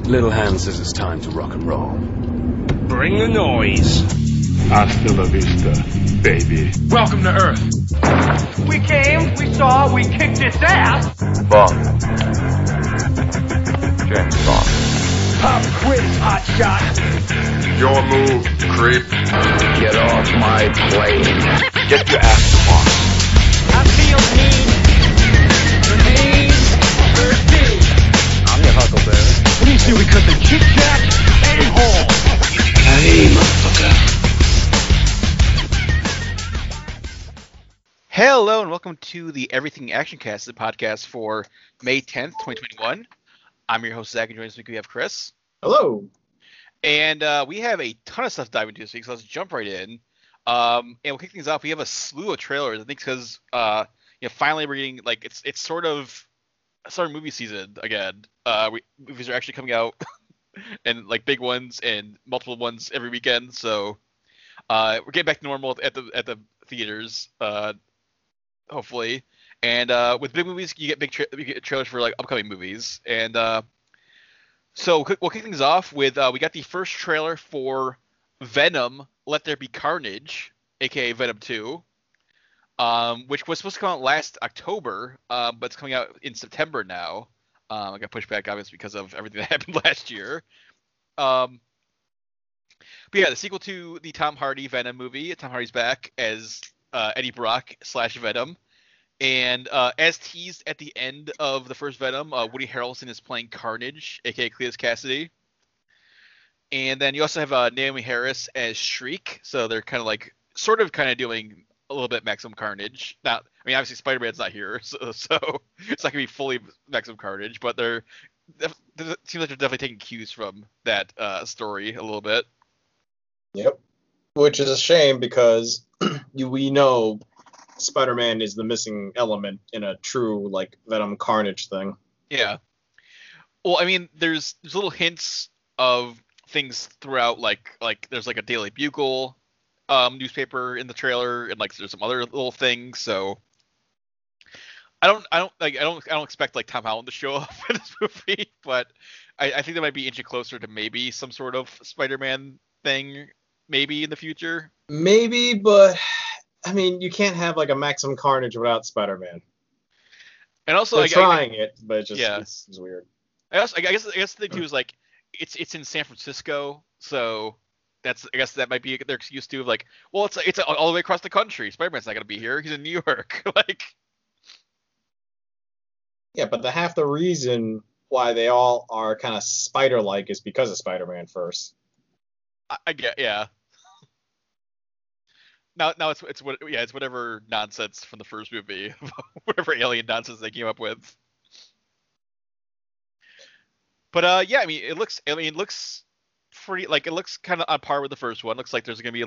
Little Hand says it's time to rock and roll. Bring the noise. Hasta la vista, baby. Welcome to Earth. We came, we saw, we kicked its ass. Bond. James Bond. Pop quiz, hot shot. Your move, creep. Get off my plane. Get your ass to Mars. I feel mean, thirsty. I'm your Huckleberry. What do you see? We cut the Kit Kat a-hole. Hey, motherfucker. Hello and welcome to the Everything Action Cast, the podcast for May 10th, 2021. I'm your host, Zach, and joining us this week we have Chris. Hello. And we have a ton of stuff to dive into this week, so let's jump right in. And we'll kick things off. We have a slew of trailers, I think, because finally we're getting, like, it's sort of movie season again. Movies are actually coming out, and like big ones and multiple ones every weekend. So we're getting back to normal at the theaters, hopefully. And with big movies, you get trailers for like upcoming movies. And so we'll kick things off with we got the first trailer for Venom: Let There Be Carnage, aka Venom 2, which was supposed to come out last October, but it's coming out in September now. I got pushed back, obviously, because of everything that happened last year. But yeah, the sequel to the Tom Hardy Venom movie. Tom Hardy's back as Eddie Brock / Venom. And as teased at the end of the first Venom, Woody Harrelson is playing Carnage, aka Cletus Cassidy. And then you also have Naomi Harris as Shriek. So they're kind of doing a little bit Maximum Carnage. Not, I mean, obviously Spider-Man's not here, so it's not gonna be fully Maximum Carnage, but it seems like they're definitely taking cues from that story a little bit. Yep. Which is a shame because we know Spider-Man is the missing element in a true like Venom Carnage thing. Yeah. Well, I mean, there's little hints of things throughout, like there's like a Daily Bugle newspaper in the trailer, and like there's some other little things. So I don't expect like Tom Holland to show up in this movie, but I think they might be inching closer to maybe some sort of Spider-Man thing, maybe in the future. Maybe, but I mean, you can't have like a Maximum Carnage without Spider-Man. And also, they're trying it, but it's weird. I guess the thing too is like it's in San Francisco, so I guess that might be their excuse too of like, well, it's all the way across the country. Spider-Man's not gonna be here. He's in New York. Like, yeah, but half the reason why they all are kind of spider-like is because of Spider-Man first. I get, yeah. Now it's whatever nonsense from the first movie, whatever alien nonsense they came up with. But yeah, I mean, it looks pretty, like, it looks kind of on par with the first one. Looks like there's gonna be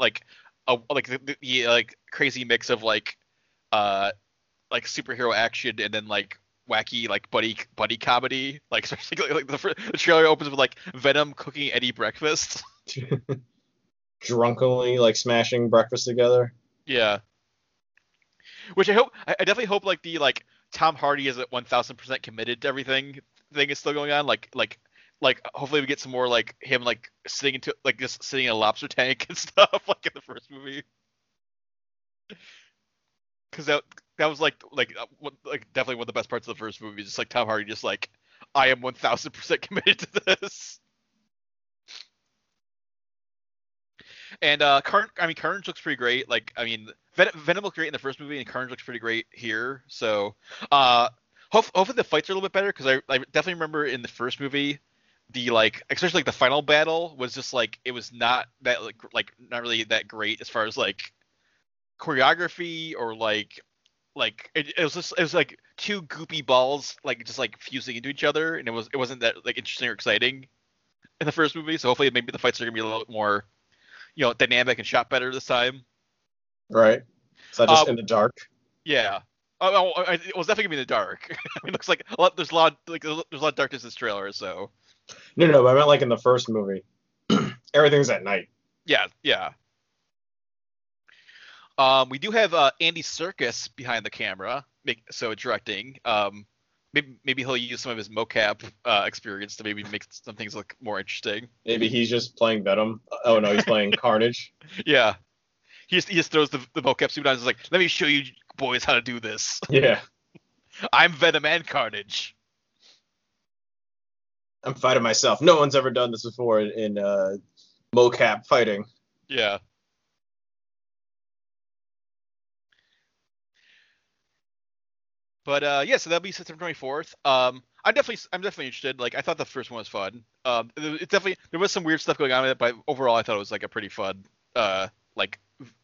the crazy mix of like superhero action and then like wacky like buddy comedy. Like, especially like the trailer opens with like Venom cooking Eddie breakfast. Drunkenly like smashing breakfast together. Yeah. Which I definitely hope like the like Tom Hardy is at 1000% committed to everything thing is still going on. Like hopefully we get some more like him like sitting in a lobster tank and stuff like in the first movie. Because that was like definitely one of the best parts of the first movie. Just like Tom Hardy, just like, I am 1000% committed to this. And Carnage looks pretty great. Like, I mean, Venom looked great in the first movie, and Carnage looks pretty great here. So, hopefully the fights are a little bit better, because I definitely remember in the first movie, the like, especially like the final battle was just like, it was not that like not really that great as far as like choreography or like it was like two goopy balls like just like fusing into each other, and it wasn't that like interesting or exciting in the first movie. So hopefully maybe the fights are gonna be a little bit more, dynamic and shot better this time. Right. Is that just in the dark? Yeah. It was definitely gonna be in the dark. I mean, it looks like there's a lot of darkness in this trailer. So. No, but I meant like in the first movie. Everything's at night. Yeah. We do have Andy Serkis behind the camera, directing. maybe he'll use some of his mocap experience to maybe make some things look more interesting. Maybe he's just playing Venom. Oh no, he's playing Carnage. Yeah. He just throws the mocap suit on and is like, let me show you boys how to do this. Yeah. I'm Venom and Carnage. I'm fighting myself. No one's ever done this before in mocap fighting. Yeah. But so that'll be September 24th. I'm definitely interested. Like, I thought the first one was fun. It definitely, there was some weird stuff going on with it, but overall I thought it was like a pretty fun, like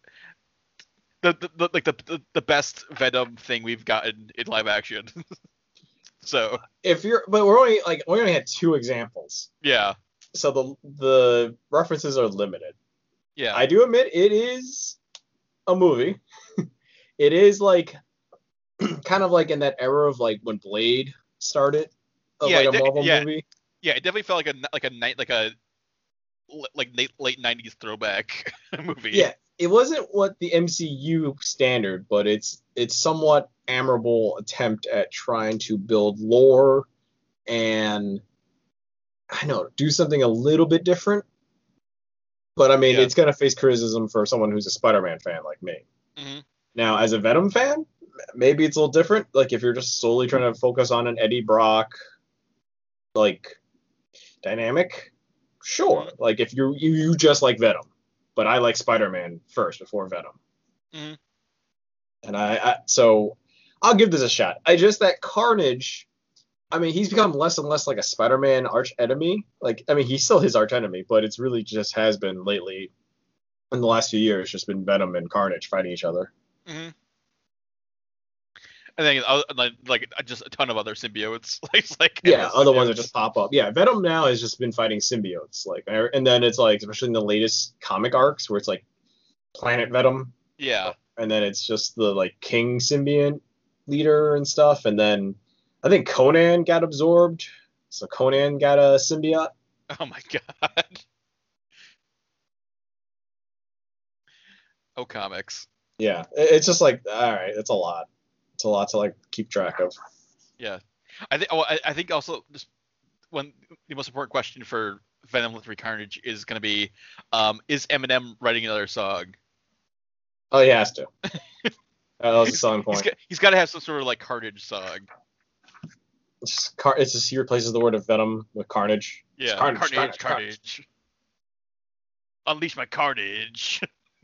the best Venom thing we've gotten in live action. So but we only had 2 examples. yeah. So the references are limited. Yeah. I do admit it is a movie. It is like kind of like in that era of like when Blade started, of like a Marvel movie. Yeah, it definitely felt like a late 90s throwback movie. Yeah, it wasn't what the MCU standard, but it's somewhat admirable attempt at trying to build lore and I don't know, do something a little bit different. But I mean, it's gonna face criticism for someone who's a Spider-Man fan like me. Mm-hmm. Now, as a Venom fan, maybe it's a little different. Like if you're just solely trying to focus on an Eddie Brock like dynamic, sure. Mm-hmm. Like if you just like Venom, but I like Spider-Man first before Venom. Mm-hmm. And so I'll give this a shot. That Carnage, I mean, he's become less and less like a Spider-Man arch enemy. Like, I mean, he's still his arch enemy, but it's really just has been lately in the last few years, just been Venom and Carnage fighting each other. Mm-hmm. And then like just a ton of other symbiotes. Other ones that just pop up. Yeah, Venom now has just been fighting symbiotes. Like, and then it's like, especially in the latest comic arcs where it's like Planet Venom. Yeah. And then it's just the like King symbiont leader and stuff. And then I think Conan got absorbed. So Conan got a symbiote. Oh my god. Oh, comics. Yeah, it's just like, all right, it's a lot. It's a lot to like keep track of. Yeah, I think also just the most important question for Venom 3 Carnage is going to be, is Eminem writing another song? Oh, he has to. That was a selling point. He's got to have some sort of like Carnage song. It's just he replaces the word of Venom with Carnage. Yeah, Carnage. Unleash my Carnage.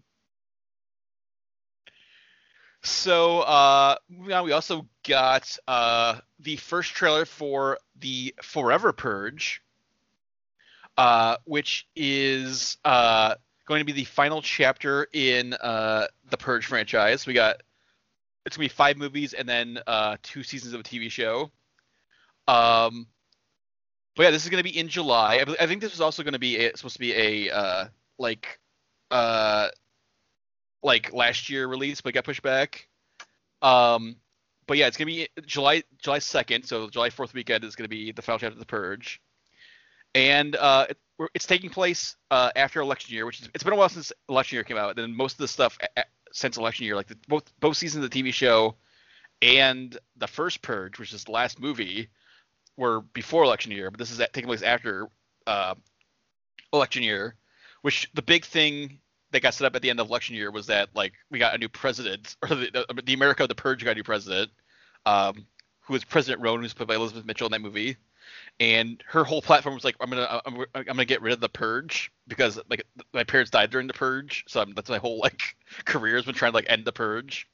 So, moving on, we also got the first trailer for the Forever Purge, which is going to be the final chapter in the Purge franchise. It's going to be 5 movies and then 2 seasons of a TV show. But yeah, this is going to be in July. I think this was also going to be supposed to be a like last year release, but got pushed back. But yeah, it's gonna be July 2nd, so July 4th weekend is gonna be the final chapter of the Purge, and it's taking place after election year, it's been a while since election year came out. And then most of the stuff since election year, like both seasons of the TV show and the first Purge, which is the last movie, were before election year, but this is taking place after election year, which the big thing that got set up at the end of election year was that like we got a new president, or the America of the Purge got a new president, who was President Roan, who's played by Elizabeth Mitchell in that movie, and her whole platform was like, I'm gonna get rid of the Purge because like my parents died during the Purge, so that's my whole like career has been trying to like end the Purge.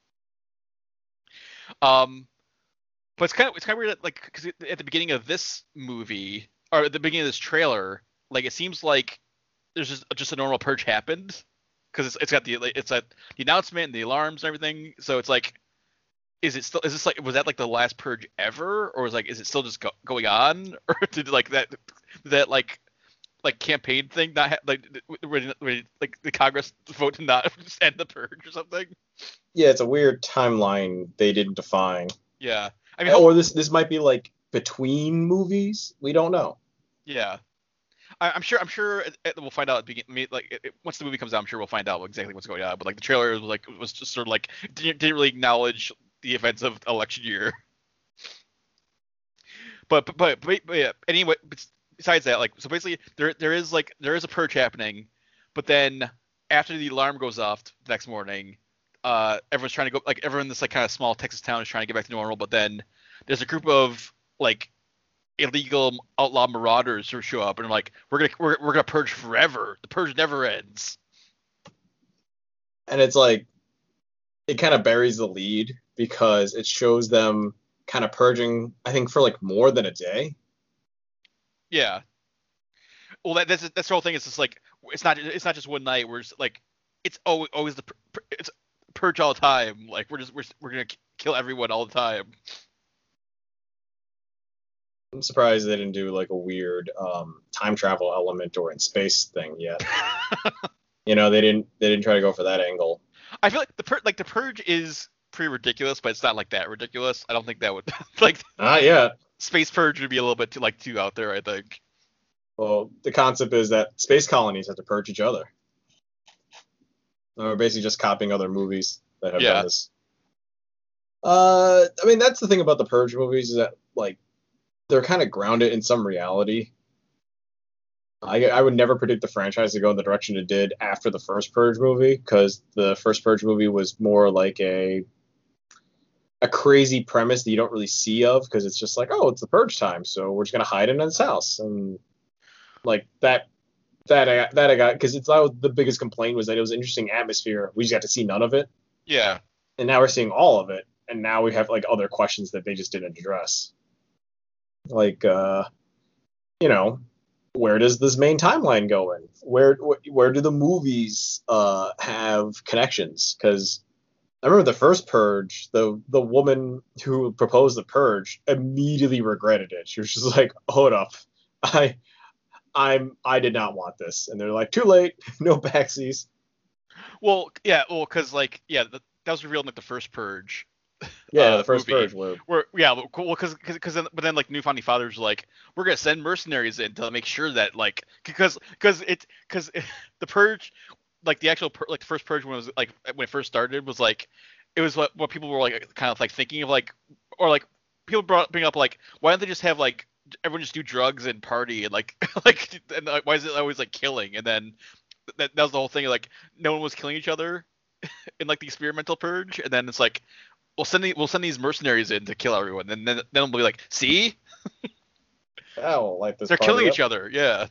But it's kind of weird that, like, because at the beginning of this movie, or at the beginning of this trailer, like it seems like there's just a normal Purge happened, because it's got the announcement and the alarms and everything. So it's like, was that like the last Purge ever, or is it still just going on, or did like that like campaign thing not like the Congress vote to not just end the Purge or something? Yeah, it's a weird timeline they didn't define. Yeah, I mean, or this might be like between movies. We don't know. Yeah. I'm sure we'll find out at the beginning. Like once the movie comes out, I'm sure we'll find out exactly what's going on. But like the trailer was just sort of like didn't really acknowledge the events of election year. but yeah. Anyway, besides that, like, so basically there is a purge happening, but then after the alarm goes off the next morning, everyone's trying to go, like, everyone in this like kind of small Texas town is trying to get back to normal, but then there's a group of like illegal outlaw marauders who show up and are like, we're gonna purge forever. The purge never ends. And it's like, it kind of buries the lead because it shows them kind of purging, I think, for like more than a day. Yeah. Well, that's the whole thing. It's just like, it's not just one night. We're just, like, it's always it's purge all the time. Like, we're gonna kill everyone all the time. I'm surprised they didn't do like a weird time travel element or in space thing yet. They didn't try to go for that angle. I feel like the purge is pretty ridiculous, but it's not like that ridiculous. I don't think that would like. Not yet. Space purge would be a little bit too out there, I think. Well, the concept is that space colonies have to purge each other. We're basically just copying other movies that have done this. I mean, that's the thing about the purge movies, is that like they're kind of grounded in some reality. I would never predict the franchise to go in the direction it did after the first Purge movie, because the first Purge movie was more like a crazy premise that you don't really see of, because it's just like, oh, it's the Purge time, so we're just gonna hide in his house, and like that I got, because it's the biggest complaint was that it was an interesting atmosphere. We just got to see none of it. Yeah. And now we're seeing all of it, and now we have like other questions that they just didn't address. Like, where does this main timeline go in? Where do the movies have connections? Because I remember the first Purge, the woman who proposed the Purge immediately regretted it. She was just like, hold up, I did not want this. And they're like, too late, no backsies. Well, because like, that was revealed in like the first Purge. Yeah, the first movie, Purge. Because then like New Founding Fathers were like, we're gonna send mercenaries in to make sure that like, because the Purge, like the actual like the first Purge when it first started was like, it was what people were like kind of like thinking of, like, or like people bring up like, why don't they just have like everyone just do drugs and party and like and why is it always like killing? And then that was the whole thing, like no one was killing each other in like the experimental Purge, and then it's like, we'll send these mercenaries in to kill everyone, and then we'll be like, see, I don't like this. They're killing each other. Yeah.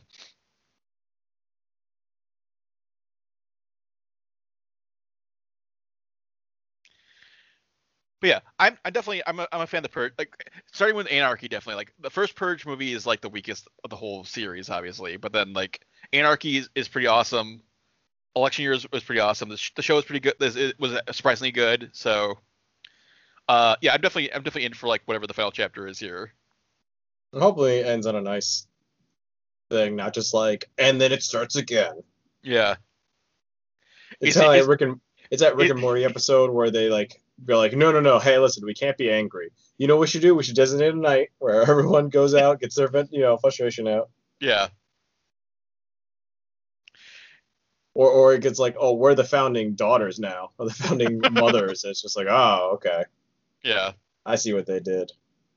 But yeah, I'm a fan of the Purge. Like, starting with Anarchy, definitely. Like, the first Purge movie is like the weakest of the whole series, obviously. But then like Anarchy is pretty awesome. Election Year was pretty awesome. The show was pretty good. It was surprisingly good. So, yeah, I'm definitely in for like whatever the final chapter is here. Hopefully it ends on a nice thing, not just like, and then it starts again. Yeah. It's that Rick and Morty episode where they like go like, no, hey, listen, we can't be angry. You know what we should do? We should designate a night where everyone goes out, gets their frustration out. Yeah. Or it gets like, oh, we're the founding daughters now, or the founding mothers. It's just like, oh, okay. Yeah. I see what they did.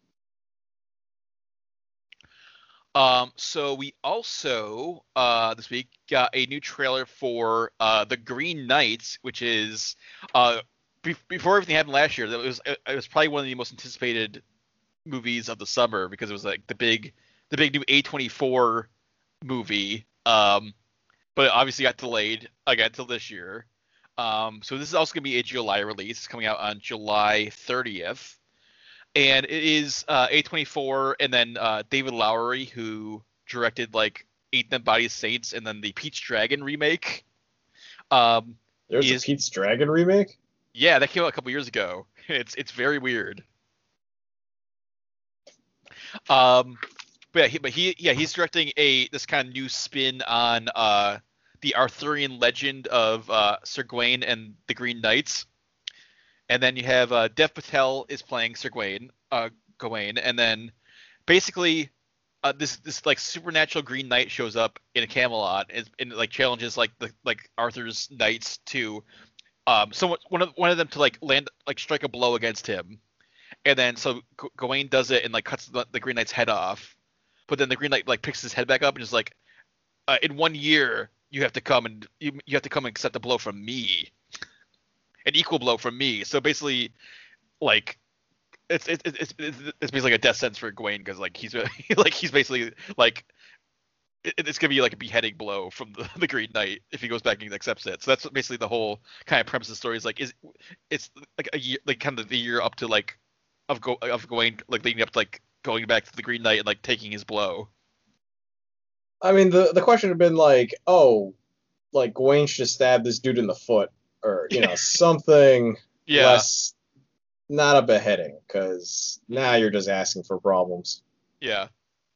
So we also this week got a new trailer for The Green Knights, which is before everything happened last year. It was probably one of the most anticipated movies of the summer, because it was like the big new A24 movie. But it obviously got delayed again until this year. So this is also going to be a July release. It's coming out on July 30th. And it is A24 and then David Lowery, who directed like Eighth and Body Saints and then the Pete's Dragon remake. There's a Pete's Dragon remake? Yeah, that came out a couple years ago. It's very weird. But he's directing this kind of new spin on the Arthurian legend of Sir Gawain and the Green Knights. And then you have Dev Patel is playing Sir Gawain, and then basically this like supernatural Green Knight shows up in a Camelot and like challenges like Arthur's knights to one of them to like strike a blow against him. and then so Gawain does it and like cuts the Green Knight's head off, but then the Green Knight like picks his head back up and is like, in 1 year you have to come and you have to come and accept a blow from me, an equal blow from me. So basically, like. It's basically like a death sentence for Gawain because like he's basically like it's gonna be like a beheading blow from the Green Knight if he goes back and accepts it. So that's basically the whole kind of premise of the story is like it's like a year, like kind of the year up to like of Gawain like leading up to like going back to the Green Knight and like taking his blow. I mean, the question had been like, oh, like Gawain should have stabbed this dude in the foot, or something less. Not a beheading, because now you're just asking for problems. Yeah.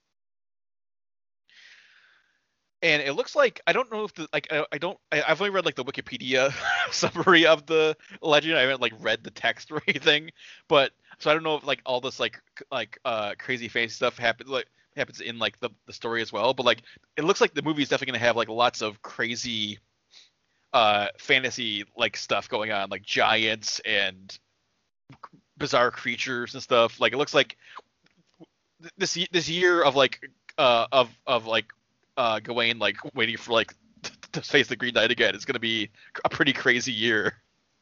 And it looks like I don't know if I've only read like the Wikipedia summary of the legend. I haven't like read the text or anything, but so I don't know if like all this like crazy fantasy stuff happens in like the story as well. But like it looks like the movie is definitely gonna have like lots of crazy fantasy like stuff going on, like giants and bizarre creatures and stuff. Like it looks like this year of like Gawain like waiting for like to face the Green Knight again is gonna be a pretty crazy year.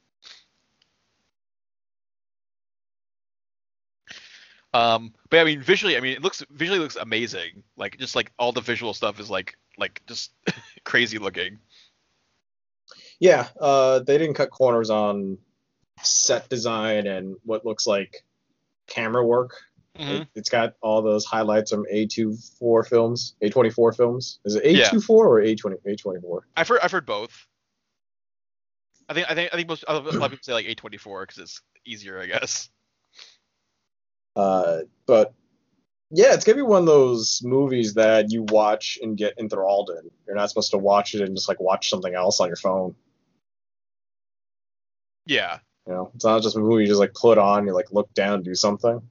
But I mean visually, it looks amazing. Like just like all the visual stuff is like just crazy looking. Yeah, they didn't cut corners on set design and what looks like camera work. Mm-hmm. It's got all those highlights from A24 films. Is it A24 or A24? I've heard both. I think most a lot of people say like A24 because it's easier, I guess. But yeah, it's gonna be one of those movies that you watch and get enthralled in. You're not supposed to watch it and just like watch something else on your phone. Yeah. It's not just a movie you just like put on, you like look down, do something.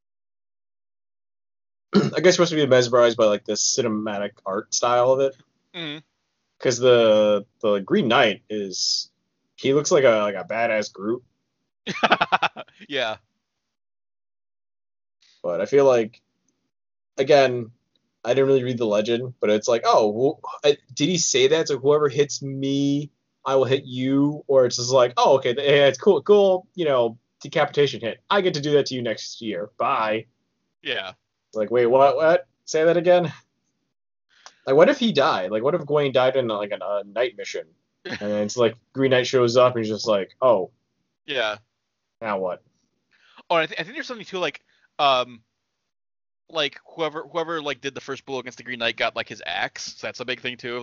I guess you're supposed to be mesmerized by like the cinematic art style of it. Because the Green Knight he looks like a badass Groot. Yeah. But I feel like, again, I didn't really read the legend, but it's like, oh, well, did he say that? So whoever hits me, I will hit you, or it's just like, oh, okay, yeah, it's cool, decapitation hit. I get to do that to you next year. Bye. Yeah. Like, wait, what? Say that again? Like, what if he died? Like, what if Gawain died in like a night mission, and it's like Green Knight shows up and he's just like, oh, yeah, now what? Oh, and I think there's something too, like whoever like did the first blow against the Green Knight got like his axe. So that's a big thing too.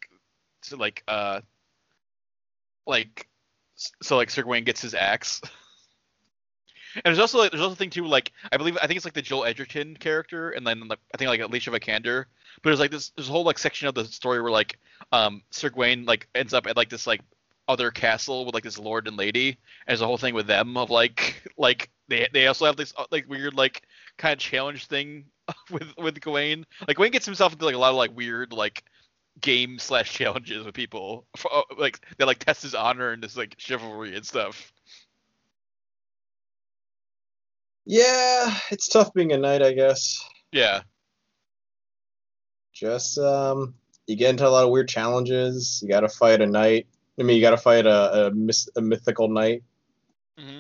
So Sir Gawain gets his axe. And there's also a thing too, like I think it's like the Joel Edgerton character, and then I think like Alicia Vikander. But there's like there's a whole like section of the story where like Sir Gawain like ends up at like this like other castle with like this lord and lady, and there's a whole thing with them of like they also have this like weird like kind of challenge thing with Gawain. Like Gawain gets himself into like a lot of like weird like game / challenges with people like that like test his honor and this like chivalry and stuff. Yeah, it's tough being a knight, I guess. Yeah. Just you get into a lot of weird challenges. You got to fight a knight. You got to fight a mythical knight. Mm-hmm.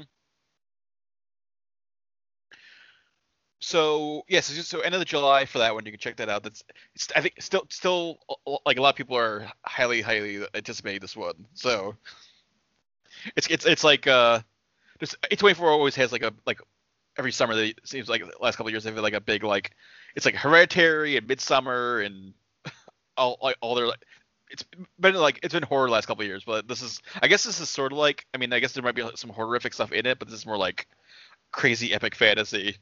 So yes, so end of the July for that one. You can check that out. I think still like a lot of people are highly anticipating this one. So it's like this A24 always has like every summer. It seems like the last couple of years they've had like a big like it's like Hereditary and Midsummer and all their like. It's been horror the last couple of years, but I guess this is sort of like, I guess there might be some horrific stuff in it, but this is more like crazy epic fantasy.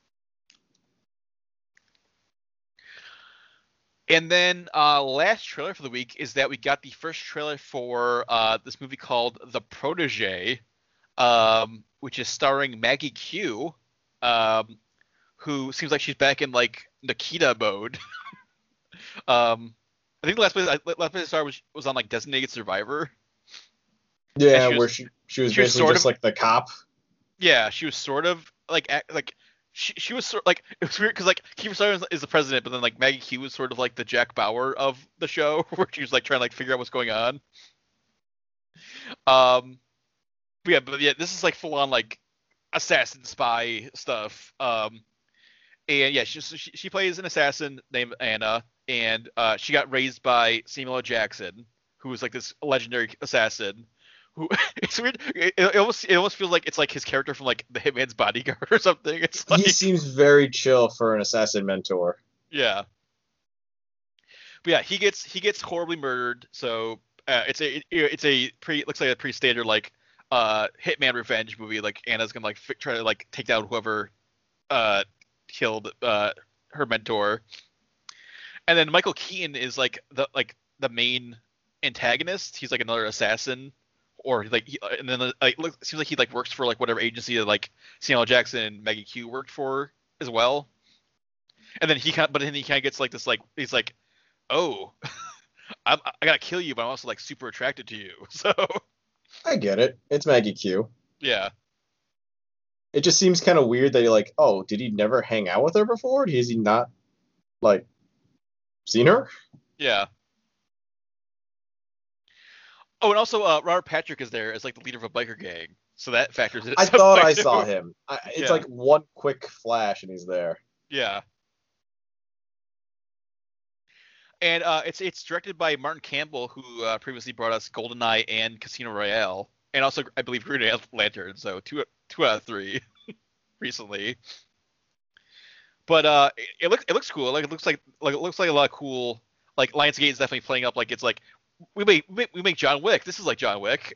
And then last trailer for the week is that we got the first trailer for this movie called The Protege, which is starring Maggie Q, who seems like she's back in like Nikita mode. I think the last place I saw was on like Designated Survivor. Yeah, where she was basically just like the cop. Yeah, she was sort of like she was sort like it was weird because like Kiefer Sutherland is the president, but then like Maggie Q was sort of like the Jack Bauer of the show, where she was like trying to like figure out what's going on. But yeah, this is like full on like assassin spy stuff. And yeah, she plays an assassin named Anna, and she got raised by Samuel L. Jackson, who was like this legendary assassin. Who it's weird. It almost feels like it's like his character from like The Hitman's Bodyguard or something. It's like He seems very chill for an assassin mentor. yeah. But yeah, he gets horribly murdered. So it's a pretty looks like a pretty standard like hitman revenge movie. Like Anna's gonna like try to like take down whoever killed her mentor. And then Michael Keaton is like the main antagonist. He's like another assassin, or like and then like seems like he like works for like whatever agency that like Samuel L. Jackson and Maggie Q worked for as well. And then he kind of gets like this like he's like, oh, I gotta kill you, but I'm also like super attracted to you. So I get it. It's Maggie Q. yeah. It just seems kind of weird that you're like, oh, did he never hang out with her before? Has he not, like, seen her? Yeah. Oh, and also Robert Patrick is there as like the leader of a biker gang, so that factors in. I thought I saw him. It's Yeah. like one quick flash and he's there. Yeah. And it's directed by Martin Campbell, who previously brought us GoldenEye and Casino Royale, and also I believe Green Lantern. So two out of 3 recently. But it looks cool. Like it looks like a lot of cool. Like Lionsgate is definitely playing up like it's like we make John Wick. This is like John Wick.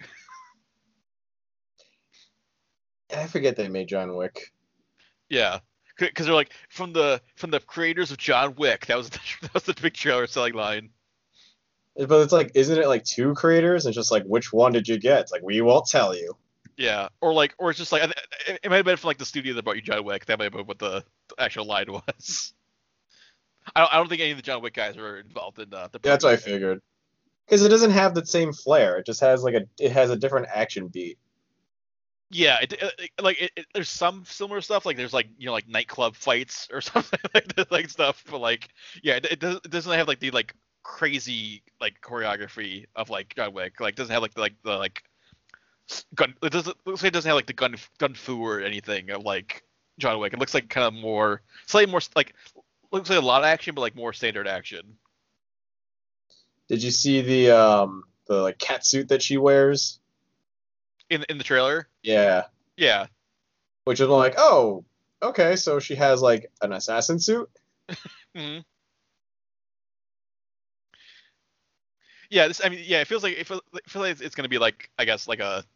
I forget they made John Wick. Yeah. Because they're like from the creators of John Wick. That was the big trailer selling line. But it's like, isn't it like 2 creators? It's just like, which one did you get? It's like, we won't tell you. Yeah, or it's just like it might have been from like the studio that brought you John Wick. That might have been what the actual line was. I don't think any of the John Wick guys were involved in the. That's what I figured. Because it doesn't have the same flair. It just has it has a different action beat. Yeah, there's some similar stuff. Like there's like like nightclub fights or something like stuff. But like yeah, it doesn't have like the like crazy like choreography of like John Wick. Like it doesn't have like the gun. It doesn't have like the gun fu or anything of like John Wick. It looks like kind of more slightly more like looks like a lot of action, but like more standard action. Did you see the like cat suit that she wears in the trailer? Yeah. Yeah. Which is like, oh, okay, so she has like an assassin suit. Mm-hmm. Yeah, it feels like it's gonna be like I guess like a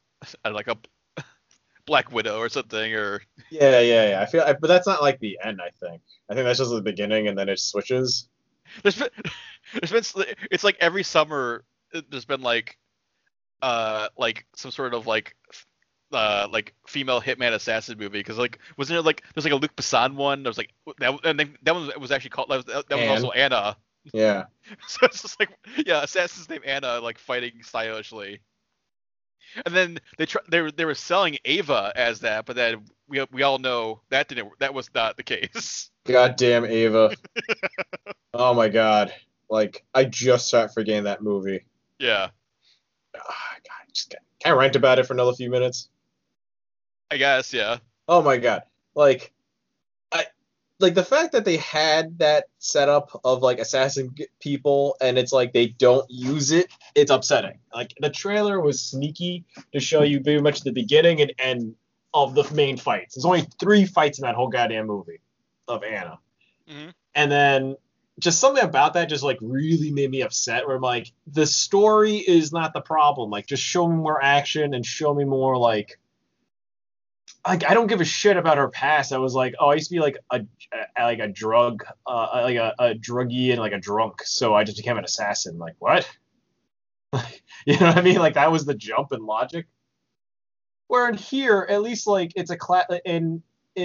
Black Widow or something or Yeah. But that's not like the end. I think that's just the beginning, and then it switches. there's been it's like every summer there's been like some sort of like female hitman assassin movie, because like wasn't it like there's like a Luc Besson one, there was like that, and then that one was actually called that was also Anna. Yeah. So it's just like assassins named Anna like fighting stylishly. And then they were selling Ava as that, but then we all know that was not the case. Goddamn Ava. Oh my god. Like, I just started forgetting that movie. Yeah. Oh, God, can I rant about it for another few minutes? I guess, yeah. Oh my god. Like the fact that they had that setup of like assassin people and it's like they don't use it, it's upsetting. Like the trailer was sneaky to show you very much the beginning and end of the main fights. There's only 3 fights in that whole goddamn movie of Anna. Mm-hmm. And then just something about that just like really made me upset, where I'm like, the story is not the problem. Like, just show me more action and show me more like I don't give a shit about her past. I was like, oh, I used to be like a drug, like a druggie and like a drunk, so I just became an assassin. Like, what? You know what I mean? Like, that was the jump in logic. Where in here, at least like it's a in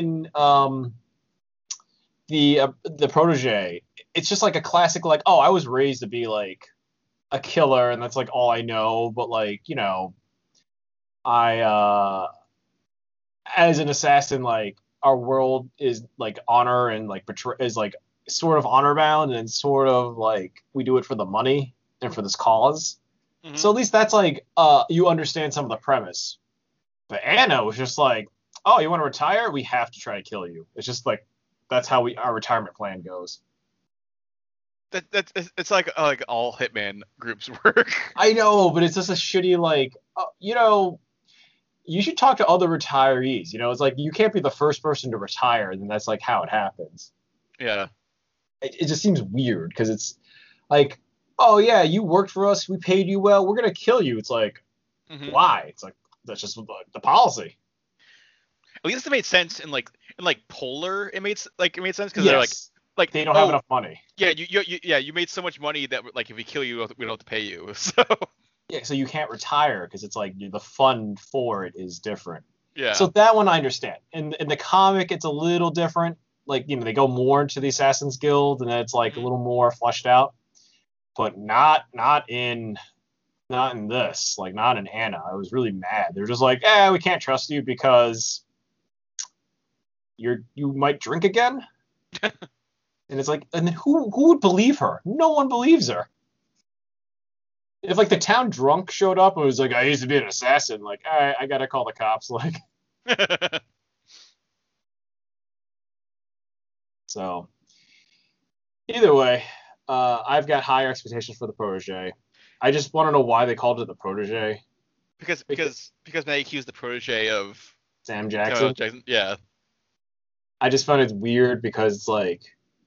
the Protege, it's just like a classic like, oh, I was raised to be like a killer and that's like all I know, but like, you know, I as an assassin, like, our world is like honor and like is like sort of honor bound and sort of like we do it for the money and for this cause. Mhm. So at least that's like you understand some of the premise. But Anna was just like, oh, you want to retire? We have to try to kill you. It's just like that's how our retirement plan goes. It's like all Hitman groups work. I know, but it's just a shitty like you should talk to other retirees. It's like you can't be the first person to retire, and that's like how it happens. Yeah. It just seems weird because it's like, oh yeah, you worked for us, we paid you well, we're gonna kill you. It's like, why? It's like that's just the policy. At least it made sense in Polar. It made sense because Yes. they're like They don't have enough money. Yeah, you made so much money that like if we kill you, we don't have to pay you. So Yeah, so you can't retire because it's like the fund for it is different. yeah. So that one I understand. In the comic, it's a little different. Like they go more into the Assassin's Guild, and then it's like a little more fleshed out. But not in this. Like not in Anna. I was really mad. They're just like, we can't trust you because you might drink again. And it's like, and who would believe her? No one believes her. If like the town drunk showed up and was like, I used to be an assassin, like, all right, I gotta call the cops, like. So, either way, I've got higher expectations for the Protege. I just want to know why they called it the Protege. because Maggie Q's the protege of Sam Samuel Jackson. Yeah. I just found it weird because it's like,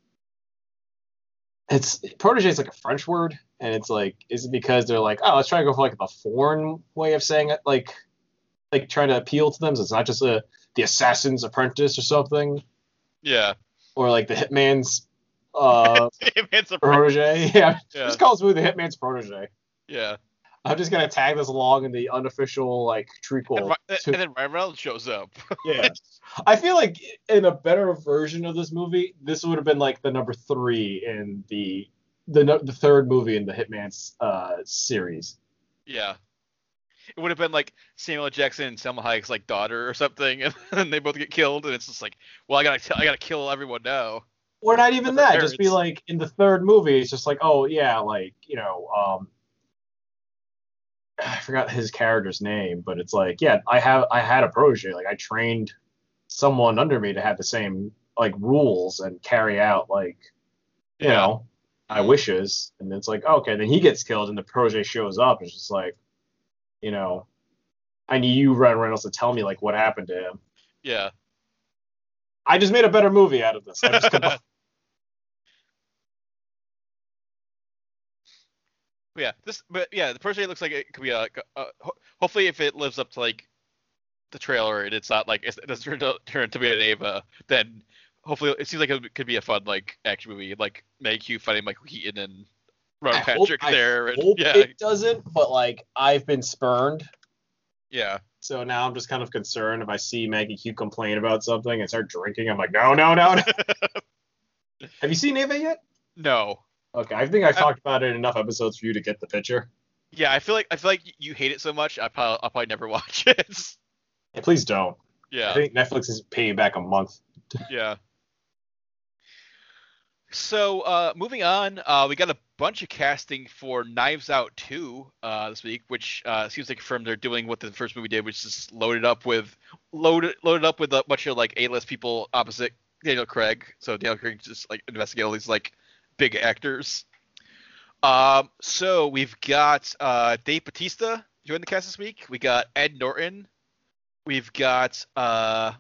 protege is like a French word, and it's like, is it because they're like, oh, let's try to go for like the foreign way of saying it, like trying to appeal to them, so it's not just the assassin's apprentice or something. Yeah. Or like the hitman's Hitman's a protege. Yeah, just call this movie the hitman's protege. Yeah. I'm just gonna tag this along in the unofficial like trequel. And then Ryan Reynolds shows up. Yeah. I feel like in a better version of this movie, this would have been like the number 3 in the third movie in the Hitman's series. Yeah. It would have been like Samuel L. Jackson and Selma Hayek's like daughter or something, and then they both get killed, and it's just like, well, I gotta kill everyone now. Or not even Their that. Just be parents. like in the third movie, it's just like, oh yeah, like I forgot his character's name, but it's like, yeah, I had a protege. Like I trained someone under me to have the same like rules and carry out like, you know, my wishes. And it's like, okay, then he gets killed and the protege shows up. It's just like, I need you, Ryan Reynolds, to tell me like what happened to him. Yeah. I just made a better movie out of this. I just the protege looks like it could be hopefully if it lives up to like the trailer and it's not like it doesn't turn to be an Ava, then hopefully it seems like it could be a fun like action movie, like Maggie Q fighting Michael Keaton and Robert Patrick there. I hope it doesn't, but like I've been spurned. Yeah. So now I'm just kind of concerned if I see Maggie Q complain about something and start drinking. I'm like, no. Have you seen Ava yet? No. Okay, I think I've talked about it in enough episodes for you to get the picture. Yeah, I feel like you hate it so much. I'll probably never watch it. Yeah, please don't. Yeah. I think Netflix is paying back a month. Yeah. So moving on, we got a bunch of casting for Knives Out 2 this week, which seems like confirmed they're doing what the first movie did, which is loaded up with a bunch of like A-list people opposite Daniel Craig. So Daniel Craig just like investigate all these like big actors. So we've got Dave Bautista joined the cast this week. We got Ed Norton. We've got Janelle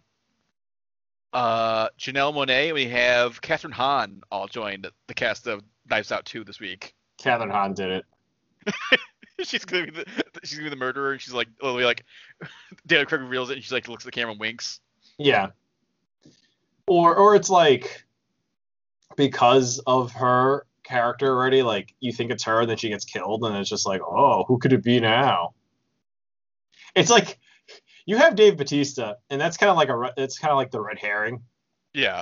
Monáe. We have Catherine Hahn all joined the cast of Knives Out 2 this week. Catherine Hahn did it. she's gonna be the murderer, and she's like literally like Daniel Craig reveals it, and she's like looks at the camera and winks. Yeah. Or it's like because of her character already, like you think it's her, then she gets killed, and it's just like, oh, who could it be now? It's like you have Dave Bautista, and that's kind of like the red herring. Yeah.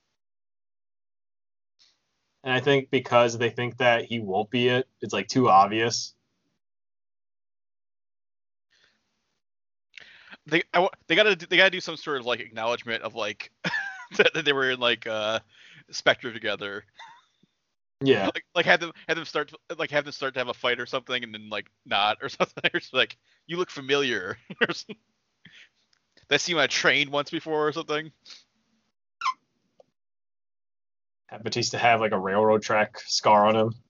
And I think because they think that he won't be it, it's like too obvious. they gotta do some sort of like acknowledgement of like that they were in like Spectre together. Yeah. Like have them start to have a fight or something, and then like not or something. Or just like, you look familiar. Or something. That seen on a train once before or something. Have Batista have like a railroad track scar on him.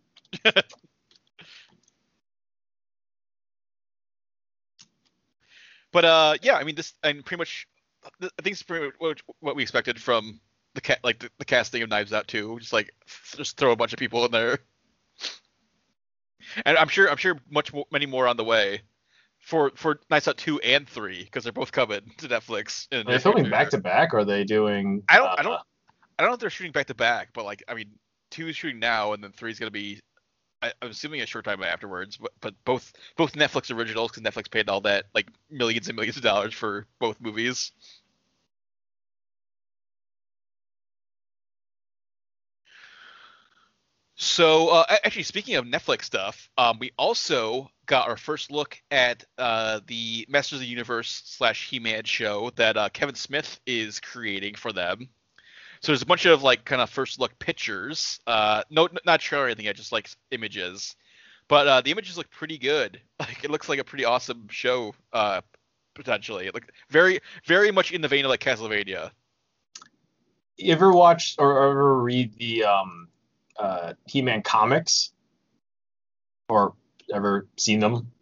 But yeah, I mean this, and pretty much, I think it's pretty much what we expected from the casting of Knives Out 2. Just just throw a bunch of people in there, and I'm sure many more on the way for Knives Out 2 and 3, because they're both coming to Netflix. Are they filming back to back, or are they doing? I don't know if they're shooting back to back, but like, I mean, 2 is shooting now, and then 3 is gonna be, I'm assuming, a short time afterwards. But both Netflix originals, because Netflix paid all that like millions and millions of dollars for both movies. So actually, speaking of Netflix stuff, we also got our first look at the Masters of the Universe / He-Man show that Kevin Smith is creating for them. So there's a bunch of like kind of first look pictures. No, not trailer or anything yet, just like images. But the images look pretty good. Like, it looks like a pretty awesome show, potentially. It look very, very much in the vein of like Castlevania. You ever watch or ever read the He-Man comics, or ever seen them?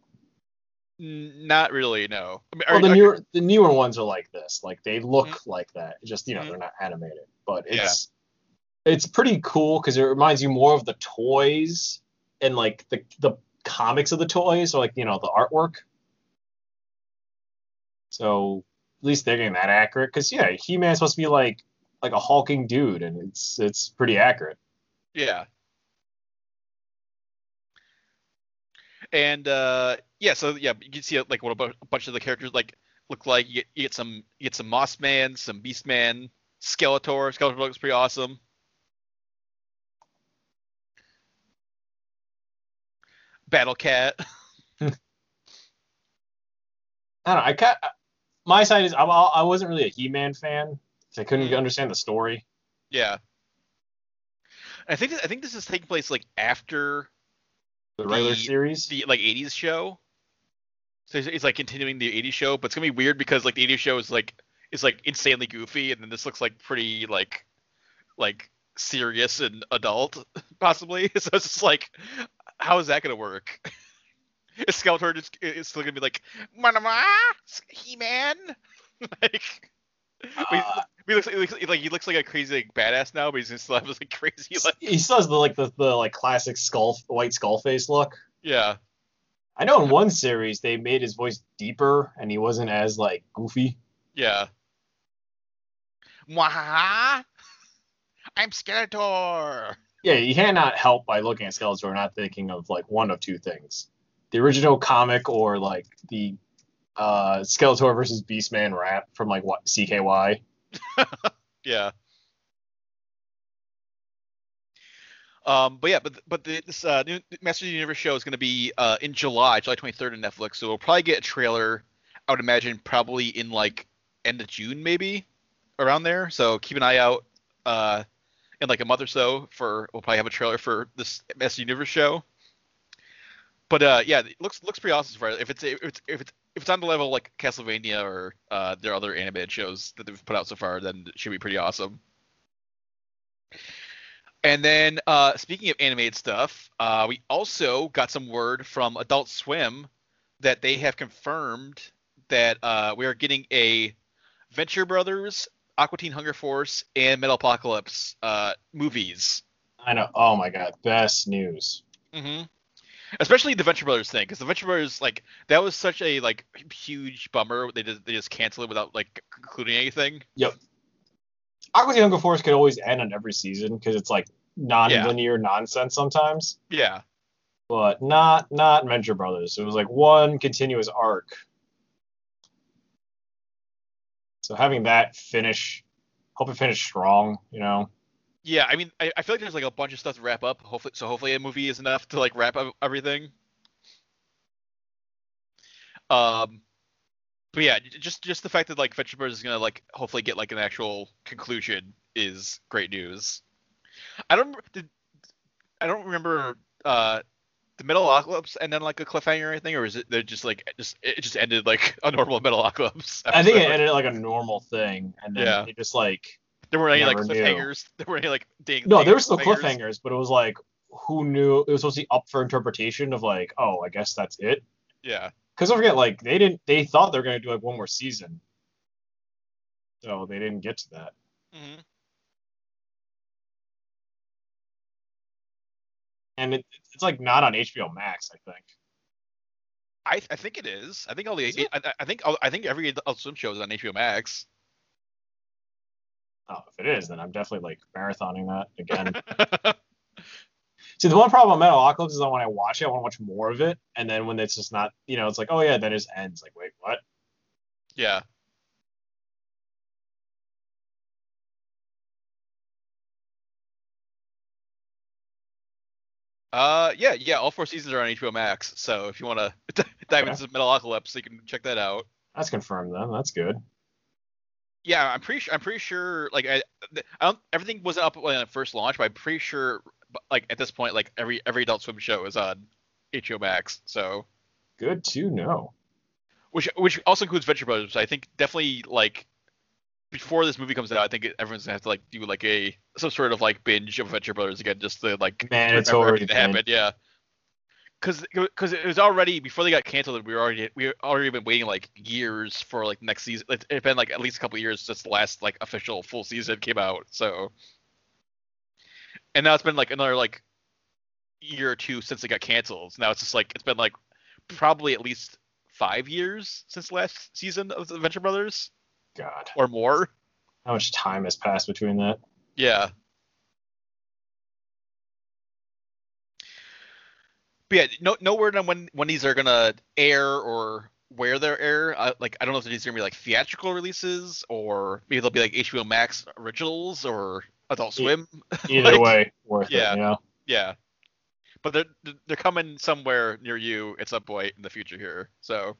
Not really, no. I mean, Well, the newer ones are like this. Like, they look like that. Just, they're not animated. But it's pretty cool because it reminds you more of the toys and like the comics of the toys, or like, the artwork. So at least they're getting that accurate. Because He-Man's supposed to be like a hulking dude, and it's pretty accurate. Yeah. And so you can see like what a bunch of the characters like look like. You get some Moss Man, some Beast Man, Skeletor. Skeletor looks pretty awesome. Battle Cat. I don't know. My side is I wasn't really a He-Man fan. So I couldn't understand the story. Yeah. I think this is taking place like after the regular series, the like 80s show. So it's like continuing the 80s show, but it's gonna be weird because like the 80s show is like insanely goofy, and then this looks like pretty like serious and adult, possibly. So it's just like, how is that gonna work? Is Skeletor is still gonna be like, He-Man? Like, he looks like a crazy like, badass now, but he's still have this like crazy like. He still has the classic white skull face look. Yeah. I know in one series they made his voice deeper and he wasn't as like goofy. Yeah. Mwahaha! I'm Skeletor. Yeah, you cannot help by looking at Skeletor not thinking of like one of two things: the original comic, or like the Skeletor versus Beastman rap from like CKY. Yeah. But this new Masters of the Universe show is going to be in July 23rd on Netflix. So we'll probably get a trailer, I would imagine, probably in like end of June, maybe around there. So keep an eye out in like a month or so we'll probably have a trailer for this Masters of the Universe show. But it looks pretty awesome so far. If it's on the level like Castlevania or their other animated shows that they've put out so far, then it should be pretty awesome. And then speaking of animated stuff, we also got some word from Adult Swim that they have confirmed that we are getting a Venture Brothers, Aqua Teen Hunger Force, and Metalopocalypse movies. I know. Oh my god, best news. Mm-hmm. Especially the Venture Brothers thing, because the Venture Brothers, like, that was such a like huge bummer. They just cancel it without like concluding anything. Yep. Aqua Teen Hunger Force could always end on every season because it's like non-linear nonsense sometimes. Yeah. But not Venture Brothers. It was like one continuous arc. So having that hope it finish strong, Yeah, I mean, I feel like there's like a bunch of stuff to wrap up. Hopefully a movie is enough to like wrap up everything. But yeah, just the fact that like Venture Brothers is gonna like hopefully get like an actual conclusion is great news. I don't I don't remember the Metalocalypse and then like a cliffhanger or anything, or is it they're just like it just ended like a normal Metalocalypse episode? I think it ended like a normal thing, and then Yeah. it just like There weren't any like never knew. cliffhangers. There weren't any like no, there were still cliffhangers, but it was like who knew it was supposed to be up for interpretation of like, oh, I guess that's it. Yeah. Because don't forget, like they thought they were gonna do like one more season, so they didn't get to that. Mm-hmm. And it's like not on HBO Max, I think. I think it is. I think all the Is it? I think every Adult Swim show is on HBO Max. Oh, if it is, then I'm definitely like marathoning that again. See, the one problem with Metalocalypse is that when I watch it, I want to watch more of it, and then when it's just not, it's like, oh yeah, then it just ends. Like, wait, what? Yeah. Yeah, all 4 seasons are on HBO Max. So if you want to dive into Metalocalypse, you can check that out. That's confirmed then. That's good. Yeah, I'm pretty sure like I don't everything wasn't up when it first launched, but I'm pretty sure like at this point like every Adult Swim show is on HBO Max. So Good to know. which also includes Venture Brothers. I think definitely like before this movie comes out, I think everyone's gonna have to like do like some sort of like binge of Venture Brothers again, just to like remember Mandatory everything that happened. Yeah, because it was already before they got canceled. We already been waiting like years for like next season. It's been like at least a couple years since the last like official full season came out. So, and now it's been like another like year or two since it got canceled. So now it's just like it's been like probably at least 5 years since the last season of the Venture Brothers. God, Or more. how much time has passed between that? Yeah. But yeah, no word on when these are gonna air or where they're air. I don't know if these are gonna be like theatrical releases or maybe they'll be like HBO Max originals or Adult Swim. Either Like, way, worth yeah. it. Yeah. But they're coming somewhere near you at some point in the future here. So.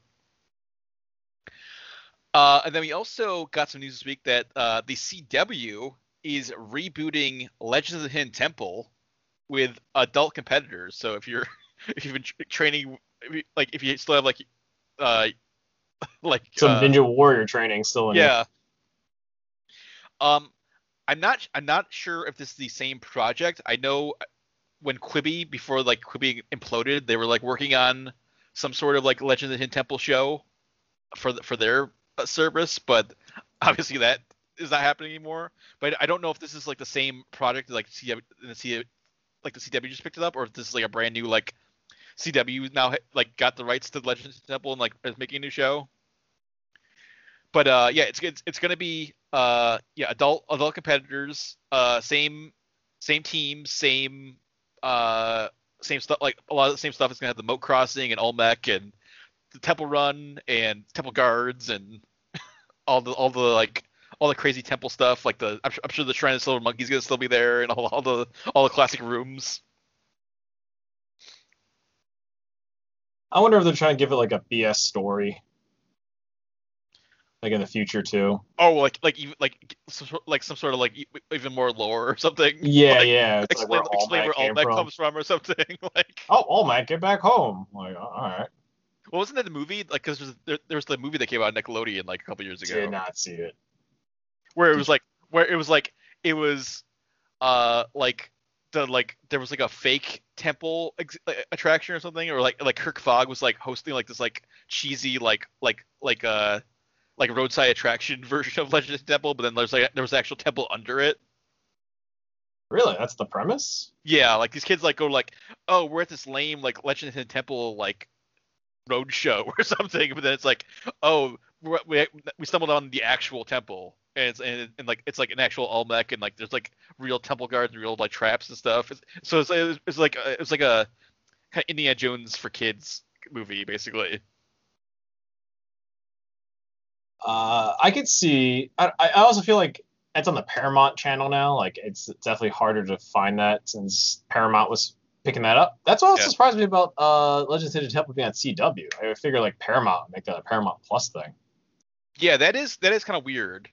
And then we also got some news this week that the CW is rebooting Legends of the Hidden Temple with adult competitors. So if you've been training, like if you still have like Some Ninja Warrior training still in. yeah. I'm not sure if this is the same project. I know when Quibi, before like Quibi imploded, they were like working on some sort of like Legends of the Hidden Temple show for their service, but obviously that is not happening anymore. But I don't know if this is like the same project like CW, like the CW just picked it up, or if this is like a brand new like CW now like got the rights to Legends of the Temple and like is making a new show. But yeah, it's gonna be adult competitors, same teams, same stuff, like a lot of the same stuff. It's gonna have the moat crossing and Olmec and the Temple Run and Temple Guards and all the crazy temple stuff. Like I'm sure the Shrine of the Silver Monkey's gonna still be there and all the classic rooms. I wonder if they're trying to give it like a BS story, like in the future too. Oh, like some sort of like even more lore or something. Yeah, Like, yeah. It's Explain like where where Olmec from. comes from or something. Like, Oh, Olmec, get back home. Like, all right. well, wasn't that the movie? Like, because there was the movie that came out on Nickelodeon like a couple years ago. Did not see it. Where it was like there was like a fake temple attraction or something, or like Kirk Fogg was like hosting like this like cheesy like roadside attraction version of Legend of the Temple, but then there was an actual temple under it. Really? That's the premise? Yeah, like these kids like go like, oh, we're at this lame like Legend of the Temple like road show or something, but then it's like, oh, we stumbled on the actual temple, and it's like an actual Olmec, and like there's like real temple guards and real like traps and stuff. It's like a kind of Indiana Jones for kids movie basically. I could see. I also feel like it's on the Paramount channel now. Like it's definitely harder to find that since Paramount was picking that up. That's what also surprised me about Legends of the Hidden Temple being on CW. I figure like Paramount would make that a Paramount Plus thing. Yeah, that is kind of weird.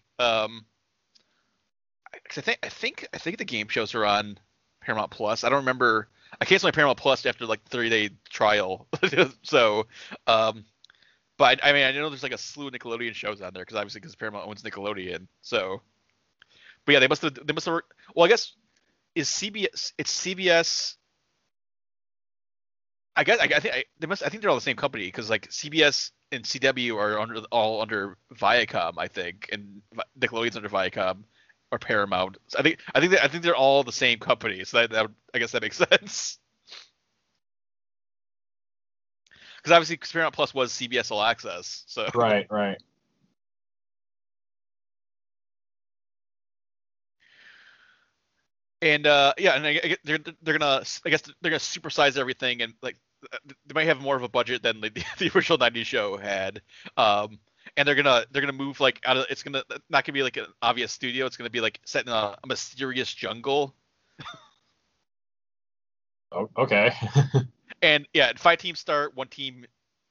'Cause I think the game shows are on Paramount Plus. I don't remember. I canceled my Paramount Plus after like 30-day trial. So, um, but I mean, I know there's like a slew of Nickelodeon shows on there because obviously because Paramount owns Nickelodeon. So, but yeah, they must have. Well, I guess is CBS. It's CBS. I guess I think they're all the same company because like CBS and CW are all under Viacom, I think, and Nickelodeon's under Viacom or Paramount. So I think they're all the same company. So I guess that makes sense. Because obviously Paramount Plus was CBS All Access. So Right. and yeah, and they're gonna supersize everything and like they might have more of a budget than the original '90s show had. And they're gonna move like out of it's gonna not gonna be like an obvious studio. It's gonna be like set in a mysterious jungle. Oh, okay. And yeah, 5 teams start. One team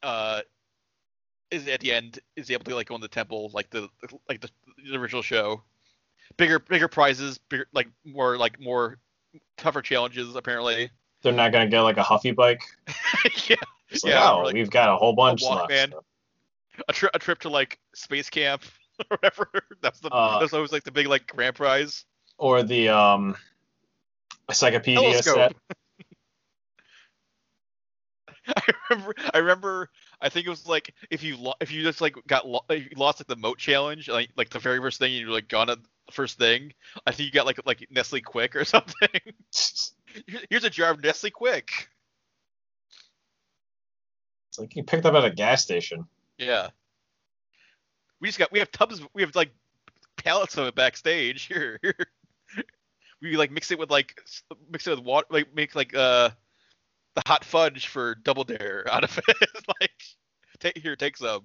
is at the end is able to like go in the temple like the original show. Bigger prizes, bigger more tougher challenges apparently. They're not gonna get like a Huffy bike. Yeah, It's like, yeah, oh, or, like, we've got a whole bunch Walkman. left. a trip to like space camp or whatever. That's always like the big like grand prize. Or the encyclopedia Telescope. set. I remember. I think it was like if you just like if you lost like the moat challenge, like the very first thing you like gone at the first thing. I think you got like Nestle Quick or something. Here's a jar of Nestle Quick. It's like you picked up at a gas station. Yeah. We have tubs. We have like pallets of it backstage. Here. We like mix it with water. Like make like the hot fudge for Double Dare out of it. Like, take some.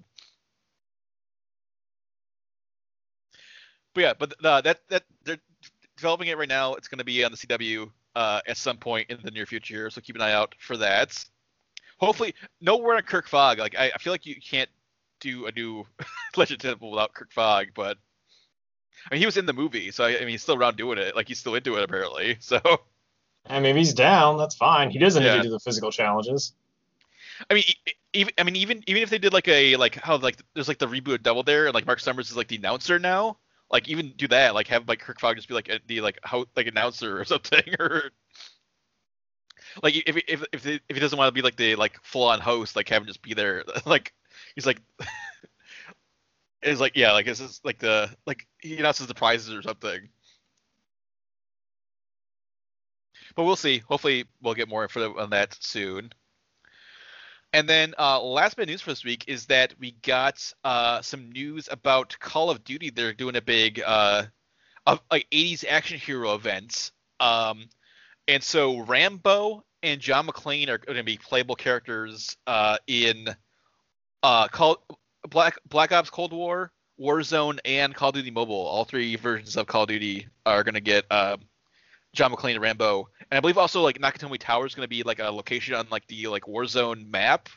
But yeah, that they're developing it right now. It's going to be on the CW at some point in the near future. So keep an eye out for that. Hopefully, no word on Kirk Fogg. Like I feel like you can't do a new Legend Temple without Kirk Fogg, but I mean he was in the movie, so I mean he's still around doing it. Like he's still into it apparently. So I mean, if he's down, that's fine. He doesn't need Yeah. to do the physical challenges. I mean, even if they did like how like there's like the reboot of Double Dare and like Mark Summers is like the announcer now, like even do that, like have like Kirk Fogg just be like the like how like announcer or something, or like if he doesn't want to be like the like full on host, like have him just be there, like he's like it's like yeah, like it's just like the like he announces the prizes or something. But we'll see. Hopefully, we'll get more info on that soon. And then last bit of news for this week is that we got some news about Call of Duty. They're doing a big like 80s action hero event. And so Rambo and John McClane are going to be playable characters in Black Ops Cold War, Warzone, and Call of Duty Mobile. All 3 versions of Call of Duty are going to get John McClane and Rambo, and I believe also like Nakatomi Tower is going to be like a location on like the like Warzone map.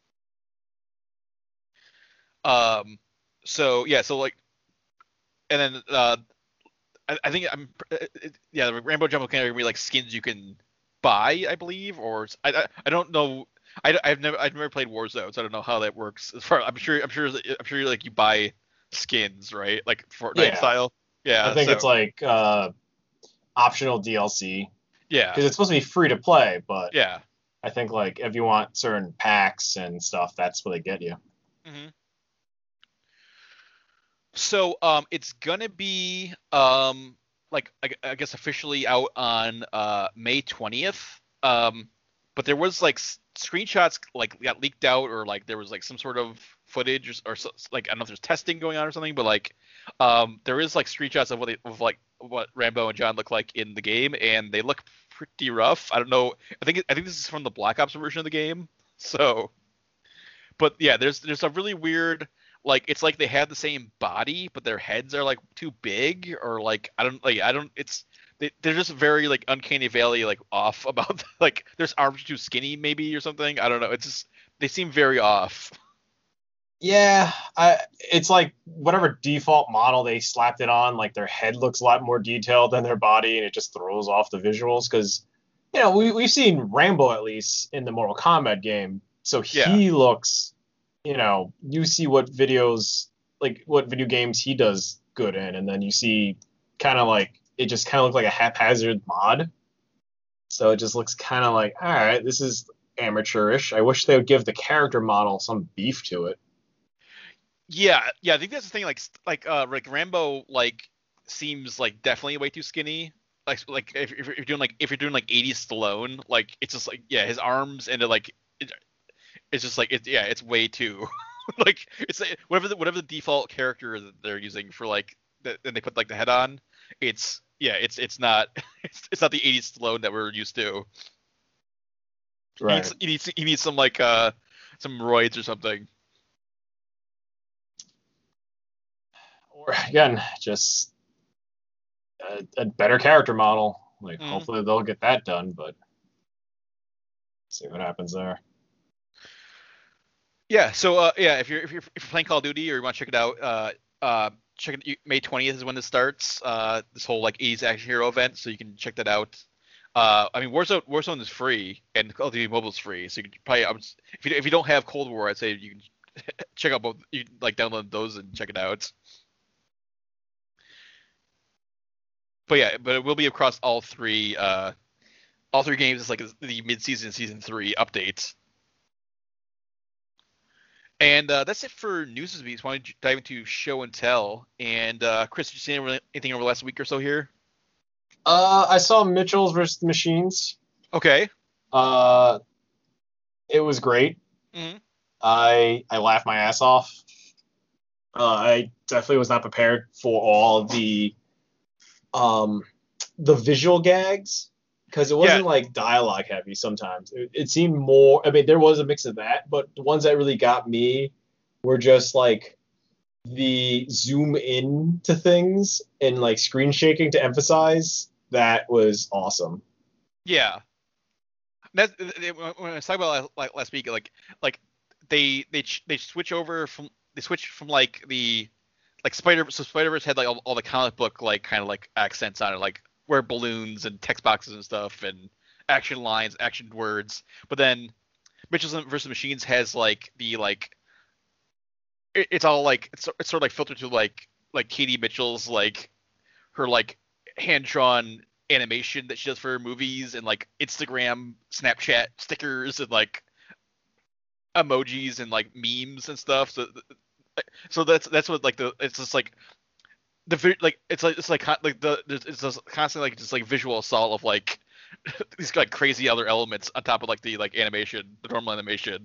So yeah, so like, and then I think yeah, Rambo and John McClane are going to be like skins you can buy, I believe, or I don't know. I've never played Warzone, so I don't know how that works. As far I'm sure like you buy skins, right? Like Fortnite style. Yeah, I think it's like optional DLC. Yeah. Because it's supposed to be free to play, but yeah. I think like if you want certain packs and stuff, that's what they get you. Mm-hmm. So it's gonna be like I guess officially out on May 20th. But there was like screenshots like got leaked out, or like there was like some sort of footage or like I don't know if there's testing going on or something, but like there is like screenshots of what Rambo and John look like in the game, and they look pretty rough. I don't know. I think this is from the Black Ops version of the game. So, but yeah, there's a really weird, like it's like they have the same body, but their heads are like too big, or like I don't. It's they're just very like uncanny valley like off about like their arms are too skinny maybe or something. I don't know. It's just they seem very off. Yeah, it's like whatever default model they slapped it on, like their head looks a lot more detailed than their body, and it just throws off the visuals. Because, we've seen Rambo at least in the Mortal Kombat game, so Yeah. he looks, you see what videos, like what video games he does good in, and then you see kind of like it just kind of looks like a haphazard mod. So it just looks kind of like, all right, this is amateurish. I wish they would give the character model some beef to it. Yeah, yeah, I think that's the thing. Like Rambo seems like definitely way too skinny. Like if you're doing like 80s Stallone, like it's just like yeah, his arms and it's just like it's way too like it's whatever the default character that they're using for and they put like the head on. It's not it's not the 80s Stallone that we're used to. Right. He needs some some roids or something. Or again, just a better character model. Like hopefully they'll get that done, but see what happens there. Yeah. So if you're playing Call of Duty or you want to check it out, May 20th is when it starts. This whole like 80s action hero event, so you can check that out. I mean, Warzone is free and Call of Duty Mobile is free, so you can probably if you don't have Cold War, I'd say you can check out both. You like download those and check it out. But it will be across all three games. It's like the mid-season season 3 updates. And that's it for news this week. So I want to dive into show and tell. And Chris, did you see anything over the last week or so here? I saw Mitchell's versus the Machines. Okay. It was great. Mm-hmm. I laughed my ass off. I definitely was not prepared for all the visual gags, because it wasn't like dialogue heavy sometimes. It seemed more, I mean, there was a mix of that, but the ones that really got me were just like the zoom in to things and like screen shaking to emphasize. That was awesome. Yeah. When I was talking about last week, they switch from like the like Spider-Verse had like all the comic book like kind of like accents on it, like where balloons and text boxes and stuff and action lines, action words. But then Mitchell's versus Machines has like the like it's all like it's sort of like filtered through like Katie Mitchell's like her like hand drawn animation that she does for her movies and like Instagram, Snapchat stickers and like emojis and like memes and stuff. So that's what like it's just like it's just constantly like just like visual assault of like these like crazy other elements on top of like the like animation, the normal animation.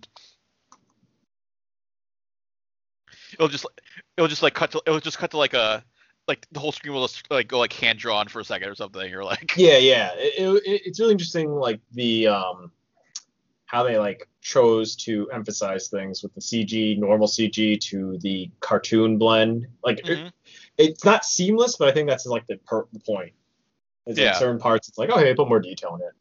It'll just cut to like a like the whole screen will just like go like hand drawn for a second or something, or like yeah. It's really interesting, like the how they like chose to emphasize things with the CG, normal CG to the cartoon blend. Like it's not seamless, but I think that's like the point. It's like certain parts, it's like, okay, put more detail in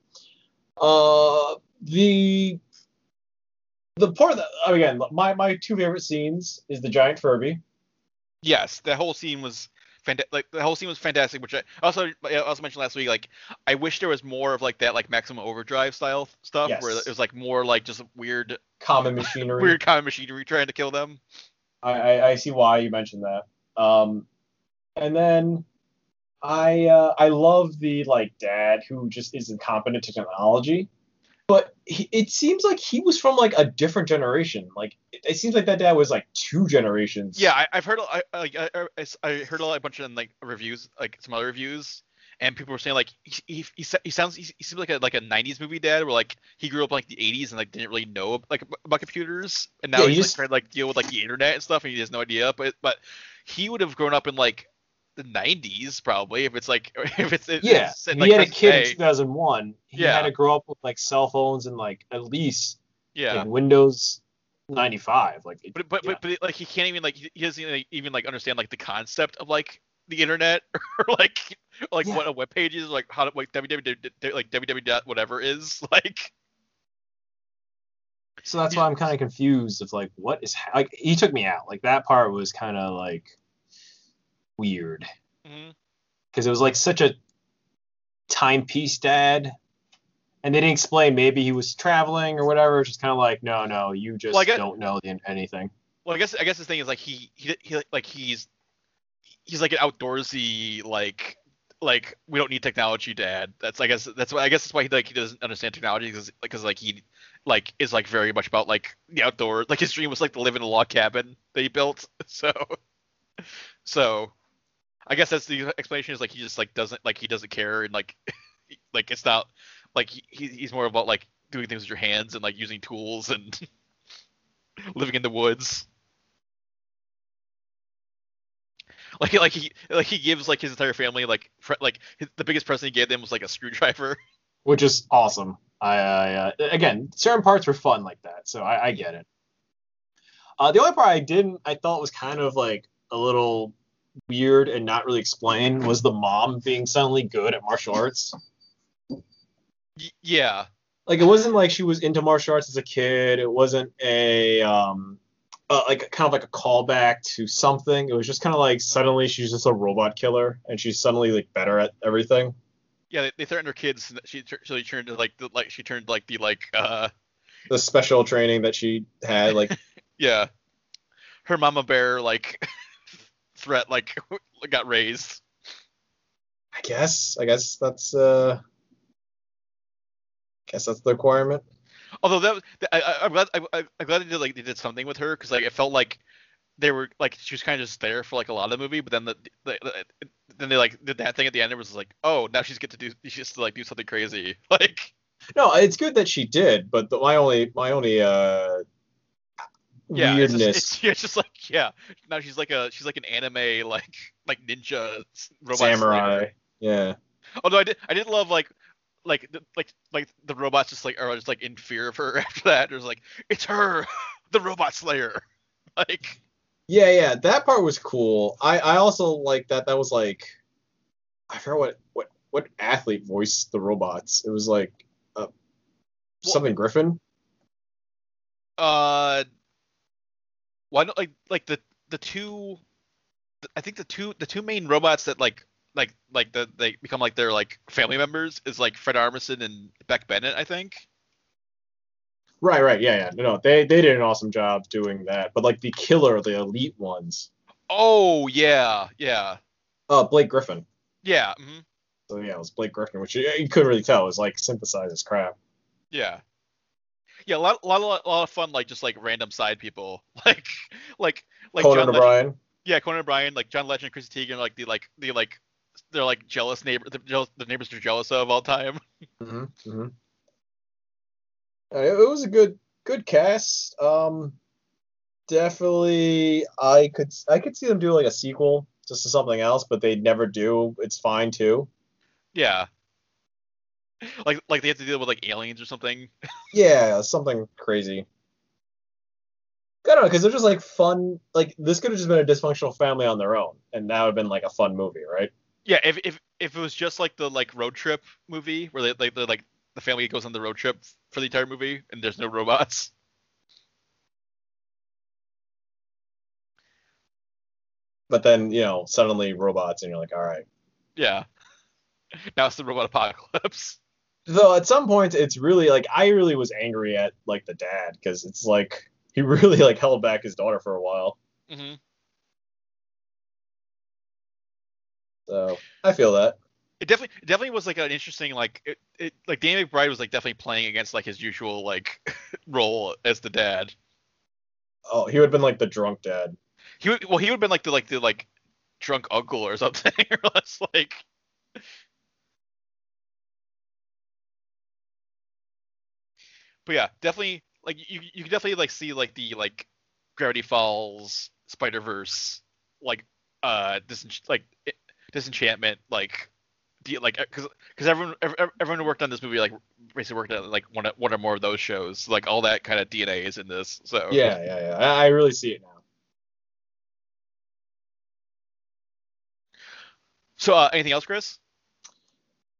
it. The part that again, my two favorite scenes is the giant Furby. Yes, the whole scene was fantastic, which I also mentioned last week. Like, I wish there was more of like that, like Maximum Overdrive style stuff, where it was like more like just weird common machinery, trying to kill them. I see why you mentioned that. And then I love the like dad who just is incompetent to technology, but it seems like he was from like a different generation. Like it seems like that dad was like 2 generations. Yeah, I've heard I heard a bunch of like reviews, like some other reviews, and people were saying like he seems like a 90s movie dad, where like he grew up in, like the 80s and like didn't really know like about computers, and now he's like trying to like deal with like the internet and stuff, and he has no idea. But he would have grown up in like the 90s probably, if it's like he like, had a kid in 2001. He had to grow up with like cell phones and like at least like Windows 95. Like but like he can't even like he doesn't even like understand like the concept of like the internet or like what a web page is, like how to like www like www whatever is like. So that's why I'm kind of confused. It's like, what is like? He took me out. Like that part was kind of like weird because it was like such a timepiece dad, and they didn't explain. Maybe he was traveling or whatever. It's just kind of like, no, you just don't know anything. Well, I guess the thing is like he's like an outdoorsy like we don't need technology dad. That's why he doesn't understand technology because he like is like very much about like the outdoor. Like his dream was like to live in a log cabin that he built. So I guess that's the explanation, is like he just like doesn't care, and like like it's not like he's more about like doing things with your hands and like using tools and living in the woods. Like he gives like his entire family the biggest present he gave them was like a screwdriver, which is awesome. I again, certain parts were fun like that, so I get it. The only part I thought was kind of like a little weird and not really explained was the mom being suddenly good at martial arts. Yeah. Like it wasn't like she was into martial arts as a kid. It wasn't a like kind of like a callback to something. It was just kind of like suddenly she's just a robot killer and she's suddenly like better at everything. Yeah, they threatened her kids. And she turned to the special training that she had, like yeah, her mama bear like threat like got raised. I guess that's the requirement. Although I'm glad they did something with her, because like it felt like they were like she was kind of just there for like a lot of the movie, but then then they like did that thing at the end. It was like, oh, now she gets to like do something crazy. Like no, it's good that she did, but my only weirdness. It's just like now she's like an anime like ninja robot samurai. Slayer. Yeah. Although I did love like the robots just like are just like in fear of her after that. There's like, it's her, the robot slayer. Like yeah, that part was cool. I also like that was like, I forgot what athlete voiced the robots. It was like something Griffin. Why not like the two, I think the two main robots that they become like their like family members is like Fred Armisen and Beck Bennett, I think. Right. Yeah. No, they did an awesome job doing that. But like the elite ones. Oh yeah. Blake Griffin. Yeah. Mm-hmm. So yeah, it was Blake Griffin, which you couldn't really tell. It was like synthesized as crap. Yeah. Yeah, a lot of fun, like just like random side people, like Conan O'Brien. Yeah, Conan O'Brien, like John Legend, Chrissy Teigen, like they're like jealous neighbor, the neighbors they're jealous of all time. Mm-hmm. It was a good cast. Definitely, I could see them do like a sequel just to something else, but they never do. It's fine too. Yeah. Like they have to deal with like aliens or something. Yeah, something crazy. I don't know, because they're just like fun. Like this could have just been a dysfunctional family on their own, and that would have been like a fun movie, right? Yeah, if it was just like the like road trip movie where they like the family goes on the road trip for the entire movie and there's no robots. But then, suddenly robots, and you're like, all right. Yeah. Now it's the robot apocalypse. Though at some point, it's really like I really was angry at like the dad, because it's like he really like held back his daughter for a while. Mm-hmm. So I feel that. It definitely was like an interesting like it like Danny McBride was like definitely playing against like his usual like role as the dad. Oh, he would have been like the drunk dad. He would have been like the drunk uncle or something, or less like. But yeah, definitely like you can definitely like see like the like Gravity Falls, Spider-Verse, like Disenchantment, like because everyone who worked on this movie like basically worked on like one or more of those shows. Like all that kind of DNA is in this. So yeah. I really see it now. So anything else, Chris?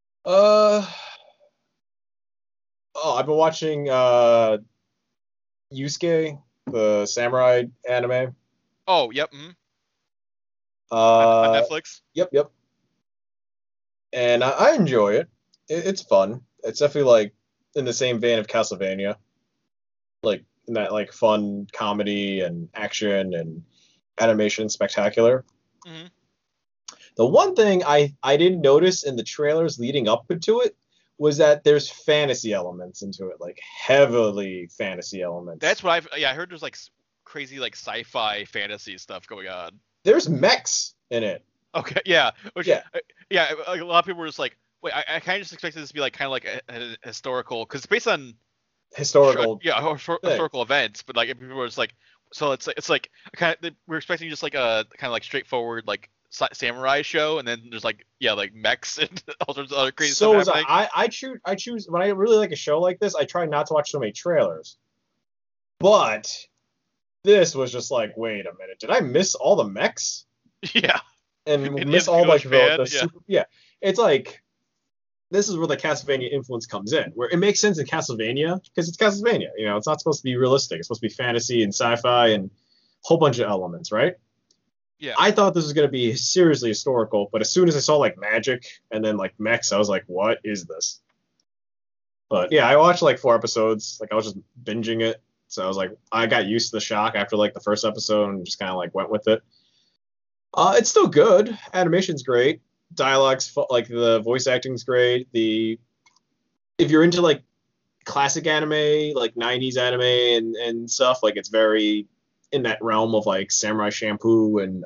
I've been watching Yusuke, the samurai anime. Oh, yep. On Uh, Netflix. yep. And I enjoy it. It's fun. It's definitely like in the same vein of Castlevania, like in that like fun comedy and action and animation spectacular. hmm The one thing I didn't notice in the trailers leading up to it was that there's fantasy elements into it, like heavily fantasy elements. That's what I heard. There's like crazy like sci-fi fantasy stuff going on. There's mechs in it. Okay, yeah, which Yeah. yeah, like, a lot of people were just like, wait, I kind of just expected this to be like kind of like a historical, because it's based on Historical. historical events, but like people were just like, so it's like kind of we're expecting just like a kind of like straightforward like samurai show, and then there's like like mechs and all sorts of other crazy So stuff is happening. I choose when I really like a show like this, I try not to watch so many trailers. But this was just like, wait a minute, did I miss all the mechs? Yeah, And It miss is all like Ghost Fan, the yeah. super, yeah. It's like this is where the Castlevania influence comes in, where it makes sense in Castlevania because it's Castlevania. You know, it's not supposed to be realistic. It's supposed to be fantasy and sci-fi and a whole bunch of elements, right? yeah. I thought this was gonna be seriously historical, but as soon as I saw like magic and then like mechs, I was like, what is this? But yeah, I watched like 4 episodes. Like I was just binging it, so I was like, I got used to the shock after like the first episode and just kind of like went with it. It's still good. Animation's great. Dialogue's like the voice acting's great. If you're into like classic anime, like 90s anime and stuff, like it's very in that realm of like Samurai Champloo and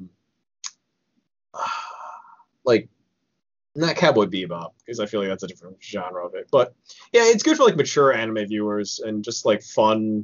like not Cowboy Bebop because I feel like that's a different genre of it. But yeah, it's good for like mature anime viewers and just like fun.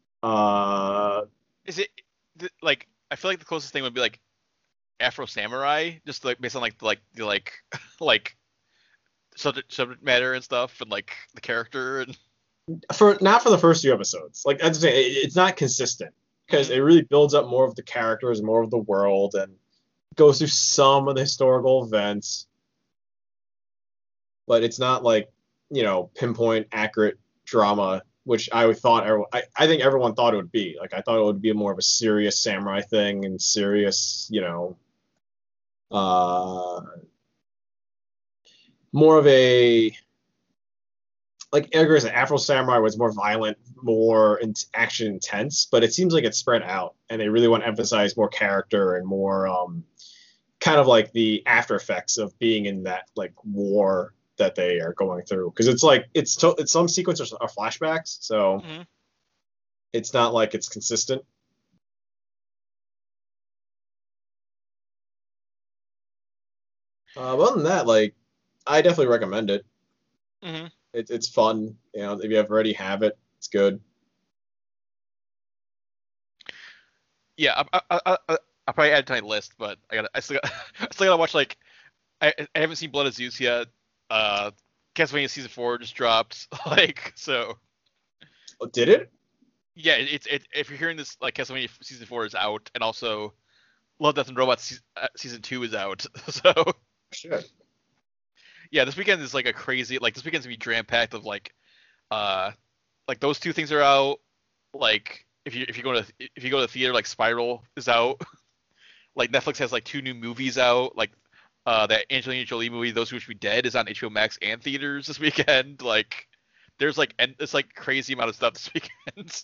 Is it like I feel like the closest thing would be like Afro Samurai, just like based on the like subject matter and stuff, and like the character and for not for the first few episodes. Like as I say, it's not consistent because it really builds up more of the characters, more of the world, and goes through some of the historical events. But it's not like pinpoint accurate drama, which I thought I think everyone thought it would be. Like I thought it would be more of a serious samurai thing and serious, more of a like Edgar's Afro Samurai was more violent, more action intense, but it seems like it's spread out, and they really want to emphasize more character and more kind of like the after effects of being in that like war that they are going through. Because it's like it's some sequences are flashbacks, so it's not like it's consistent. Other than that, like I definitely recommend it. Mhm. It's fun. If you already have it, it's good. Yeah, I'll probably add it to my list, but I still gotta watch like I haven't seen Blood of Zeus yet. Castlevania season 4 just dropped, like so. Oh, did it? Yeah, it's if you're hearing this, like Castlevania season 4 is out, and also Love, Death and Robots season 2 is out, so. Shit. Yeah, this weekend is like a crazy. Like this weekend's gonna be jam packed of like those two things are out. Like if you go to the theater, like Spiral is out. Like Netflix has like 2 new movies out. Like that Angelina Jolie movie, Those Who Wish Me Dead, is on HBO Max and theaters this weekend. Like there's like it's like crazy amount of stuff this weekend.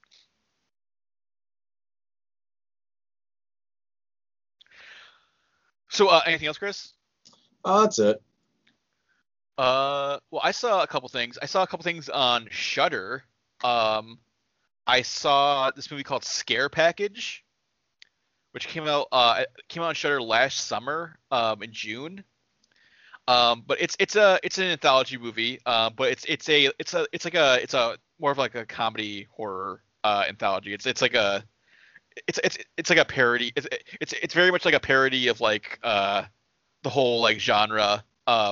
So anything else, Chris? That's it. Well, I saw a couple things. I saw a couple things on Shudder. I saw this movie called Scare Package, which came out on Shudder last summer, in June. But it's an anthology movie. But it's a more of like a comedy horror anthology. It's like a parody. It's very much like a parody of like the whole like genre.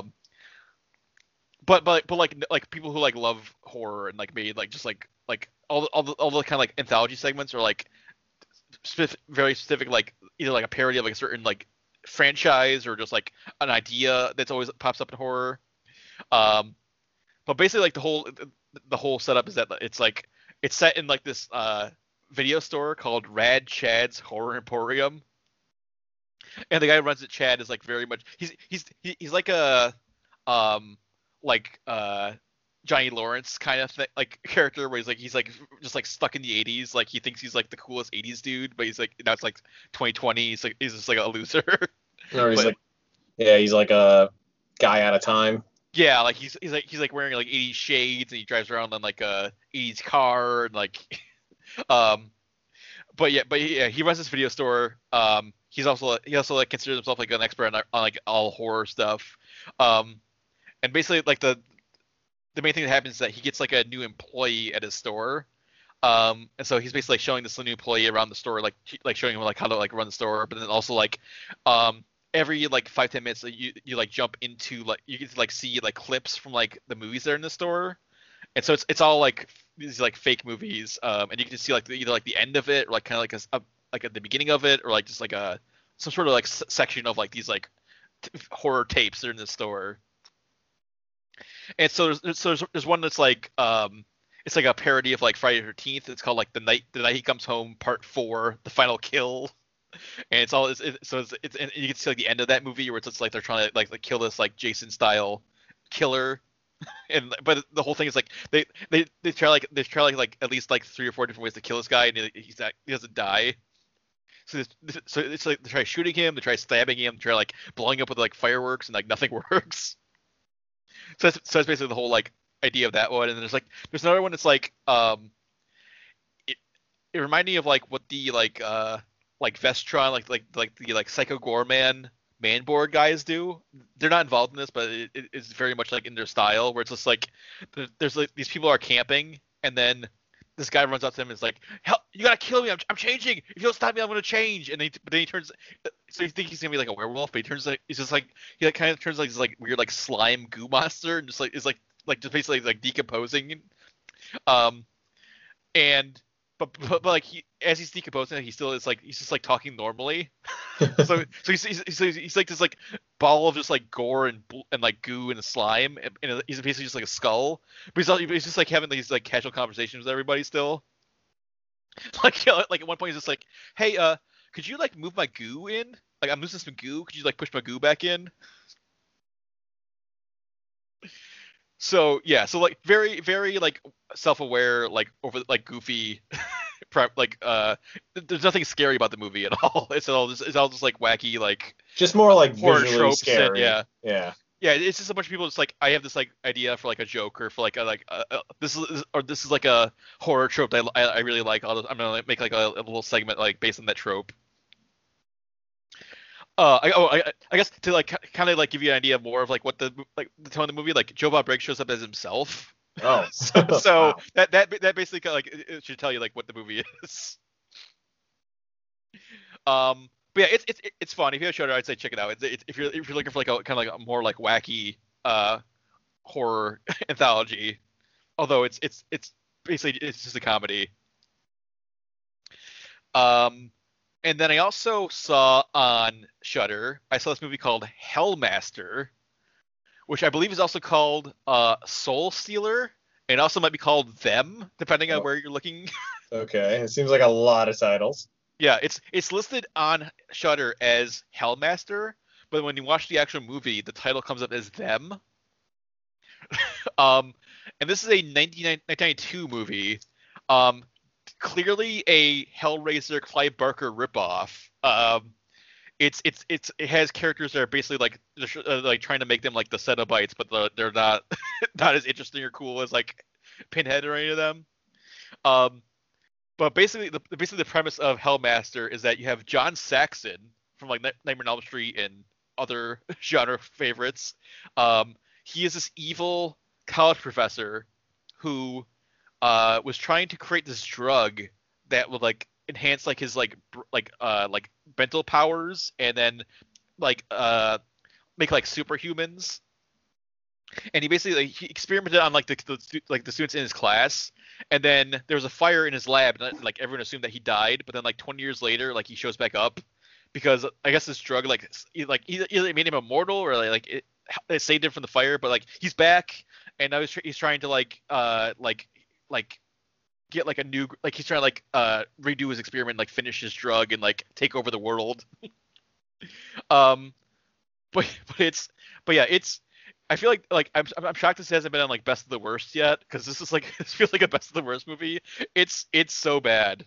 But like people who like love horror and like made like just like all the kind of like anthology segments are like very specific, like either like a parody of like a certain like franchise or just like an idea that's always pops up in horror. But basically like the whole setup is that it's like It's set in like this video store called Rad Chad's Horror Emporium, and the guy who runs it, Chad, is like very much he's like a like Johnny Lawrence kind of like character where he's like just like stuck in the 80s, like he thinks he's like the coolest 80s dude, but he's like now it's like 2020, he's just like a loser. Or he's like a guy out of time. Yeah, like he's like wearing like 80s shades, and he drives around in like a 80s car, and like but yeah, he runs this video store. He also like considers himself like an expert on like all horror stuff. And basically like the main thing that happens is that he gets like a new employee at his store. And so he's basically like showing this new employee around the store, like showing him like how to like run the store, but then also like every like 5-10 minutes you like jump into like you get to like see like clips from like the movies that are in the store. And so it's all like these like fake movies, and you can see like either like the end of it, or like kind of like like at the beginning of it, or like just like some sort of like section of like these like horror tapes that are in the store. And so there's one that's like it's like a parody of like Friday the 13th. It's called like the night he comes home Part 4, the final kill. And it's and you can see like the end of that movie where it's just like they're trying to like kill this like Jason style killer. But the whole thing is like they try like at least like 3 or 4 different ways to kill this guy, and he doesn't die. So it's like they try shooting him, they try stabbing him, they try like blowing up with like fireworks, and like nothing works. So that's basically the whole like idea of that one. And then there's another one that's like it reminded me of like what the like Vestron like the like Psycho Goreman Manborg guys do. They're not involved in this, but it is very much like in their style, where it's just like there's like these people are camping, and then this guy runs up to them and is like, "Hell, you gotta kill me! I'm changing! If you don't stop me, I'm gonna change!" And then he turns, so you think he's gonna be like a werewolf, but he turns like he's just like he like kind of turns like this like weird like slime goo monster, and just like is like just basically like decomposing, and but like as he's decomposing, he still is like he's just like talking normally. so he's like this like ball of just like gore and like goo and slime, and he's basically just like a skull. But he's just like having these like casual conversations with everybody still. Like like at one point he's just like, "Hey, could you like move my goo in? Like I'm losing some goo. Could you like push my goo back in?" So yeah, so like very very like self-aware, like over like goofy. Like there's nothing scary about the movie at all. It's all just like wacky, like just more like horror visually tropes. scary. And, yeah. It's just a bunch of people just like, I have this like idea for like a joke, or for like this is like a horror trope that I really like. I'm gonna make like a little segment like based on that trope. I guess to like kind of like give you an idea more of like what the tone of the movie, like Joe Bob Briggs shows up as himself. Oh, so wow. that basically like it should tell you like what the movie is. But yeah, it's fun. If you have a Shudder, I'd say check it out. If you're looking for like a kind of like a more like wacky horror anthology, although it's basically it's just a comedy. And then I also saw on Shudder, I saw this movie called Hellmaster, which I believe is also called Soul Stealer, and also might be called Them, depending on where you're looking. Okay, it seems like a lot of titles. Yeah, it's listed on Shudder as Hellmaster, but when you watch the actual movie, the title comes up as Them. And this is a 1992 movie. Clearly a Hellraiser Clive Barker ripoff. It has characters that are basically like trying to make them like the Cenobites, but they're not not as interesting or cool as like Pinhead or any of them. But basically the premise of Hellmaster is that you have John Saxon from like Nightmare on Elm Street and other genre favorites. He is this evil college professor who was trying to create this drug that would like enhance like his like mental powers, and then like make like superhumans. And he basically he experimented on like the students in his class, and then there was a fire in his lab, and like everyone assumed that he died. But then like 20 years later, like he shows back up because I guess this drug like either made him immortal, or like it saved him from the fire. But like he's back, and now he's trying to like get like a new like he's trying to like redo his experiment, like finish his drug and like take over the world. um, but yeah, it's I feel like I'm shocked this hasn't been on like best of the worst yet because this is like this feels like a best of the worst movie. It's so bad.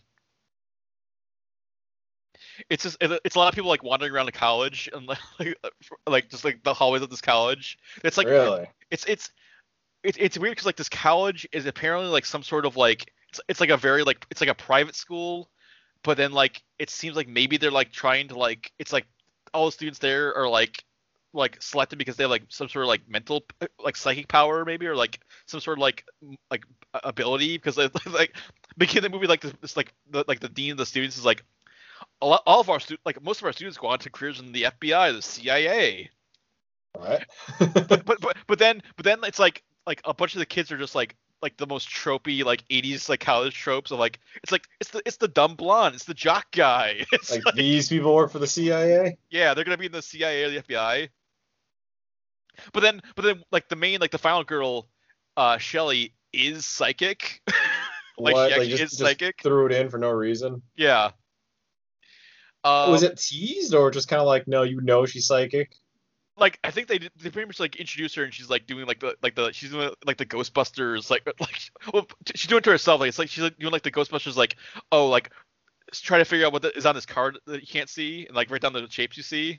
It's just it's a lot of people like wandering around the college and like just like the hallways of this college. It's like Really? it's weird because like this college is apparently like some sort of like it's like a very like it's like a private school, but then like it seems like maybe they're like trying to like it's like all the students there are like selected because they have like some sort of like mental like psychic power maybe or like some sort of like ability because like beginning the movie like this like the dean of the students is like all of our like most of our students go on to careers in the FBI, the CIA. What? but then it's like a bunch of the kids are just like the most tropey like 80s like college tropes of like it's the dumb blonde, it's the jock guy. It's like these people work for the CIA? Yeah, they're gonna be in the CIA or the FBI. But then like the main like the final girl, Shelly is psychic. Like What? she actually Just is psychic. threw it in for no reason? Yeah. Was it teased or just kind of like, no, you know she's psychic? Like I think they pretty much like introduce her and she's like doing the she's doing like the Ghostbusters like well she's doing it to herself like it's like she's like doing like the Ghostbusters like oh like try to figure out what is on this card that you can't see and like write down the shapes you see.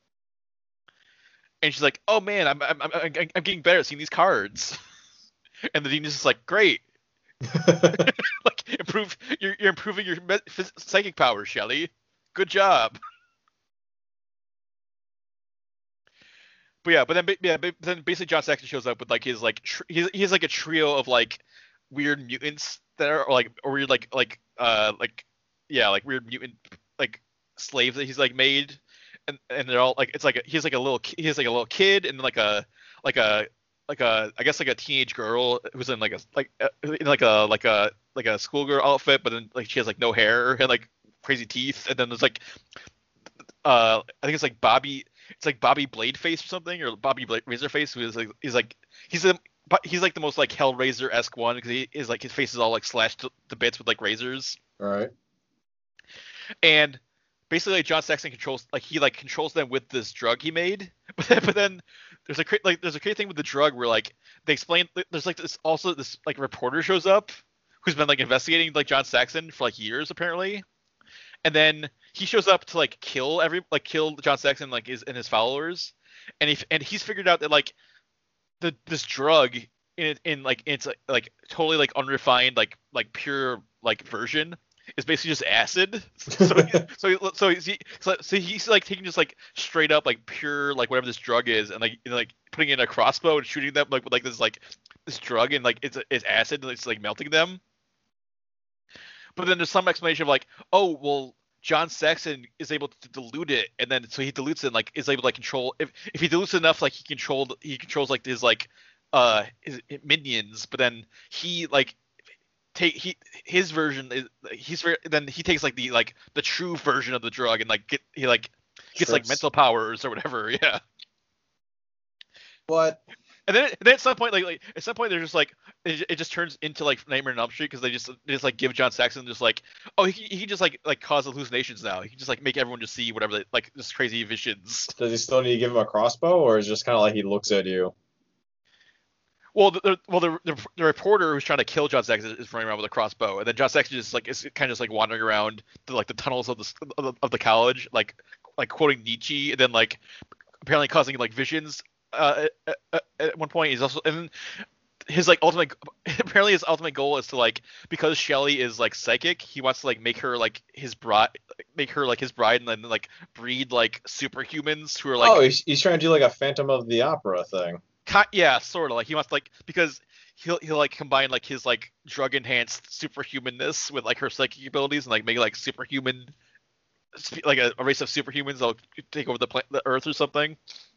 And she's like, oh man, I'm getting better at seeing these cards. And the dean is just like, great. Like you're improving your psychic powers, Shelley. Good job. But then basically John Saxon shows up with like his like he has like a trio of like weird mutants that are or weird like weird mutant like slaves that he's like made and they're all like it's like he has like a little kid and like a I guess like a teenage girl who's in like a schoolgirl outfit, but then like she has like no hair and like crazy teeth, and then there's like I think it's like Bobby Bladeface or something, or Bobby Razorface, who is like he's like the most like Hellraiser-esque one because he is like his face is all like slashed to bits with like razors. All right. And basically like, John Saxon controls them with this drug he made, but then there's a great thing with the drug where like they explain there's like this like reporter shows up who's been like investigating like John Saxon for like years apparently, and then he shows up to like kill John Saxon like his followers, and he's figured out that like this drug in like it's like totally like unrefined like pure like version is basically just acid. So he's like taking just like straight up like pure like whatever this drug is and like putting it in a crossbow and shooting them like with like this drug and like it's acid and it's like melting them. But then there's some explanation of like, oh well, John Saxon is able to dilute it, and then so he dilutes it and like is able to like control if he dilutes it enough like he controls like his like his minions, but then he like his version is then he takes like the true version of the drug and like gets like mental powers or whatever. Yeah. What? And then at some point they're just like it just turns into like Nightmare on Elm Street because they just like give John Saxon just like oh he can just like cause hallucinations now. He can just like make everyone just see whatever they, like just crazy visions. Does he still need to give him a crossbow, or is it just kind of like he looks at you? Well, the reporter who's trying to kill John Saxon is running around with a crossbow, and then John Saxon is kind of just like wandering around the tunnels of the college, like quoting Nietzsche, and then like apparently causing like visions. At one point, he's also and his like ultimate goal is to like because Shelley is like psychic, he wants to like make her like his bride, and then like breed like superhumans who are like. Oh, he's trying to do like a Phantom of the Opera thing. Yeah, sort of like he wants to, like because he'll like combine like his like drug enhanced superhumanness with like her psychic abilities and like make like superhuman like a race of superhumans that'll take over the Earth or something.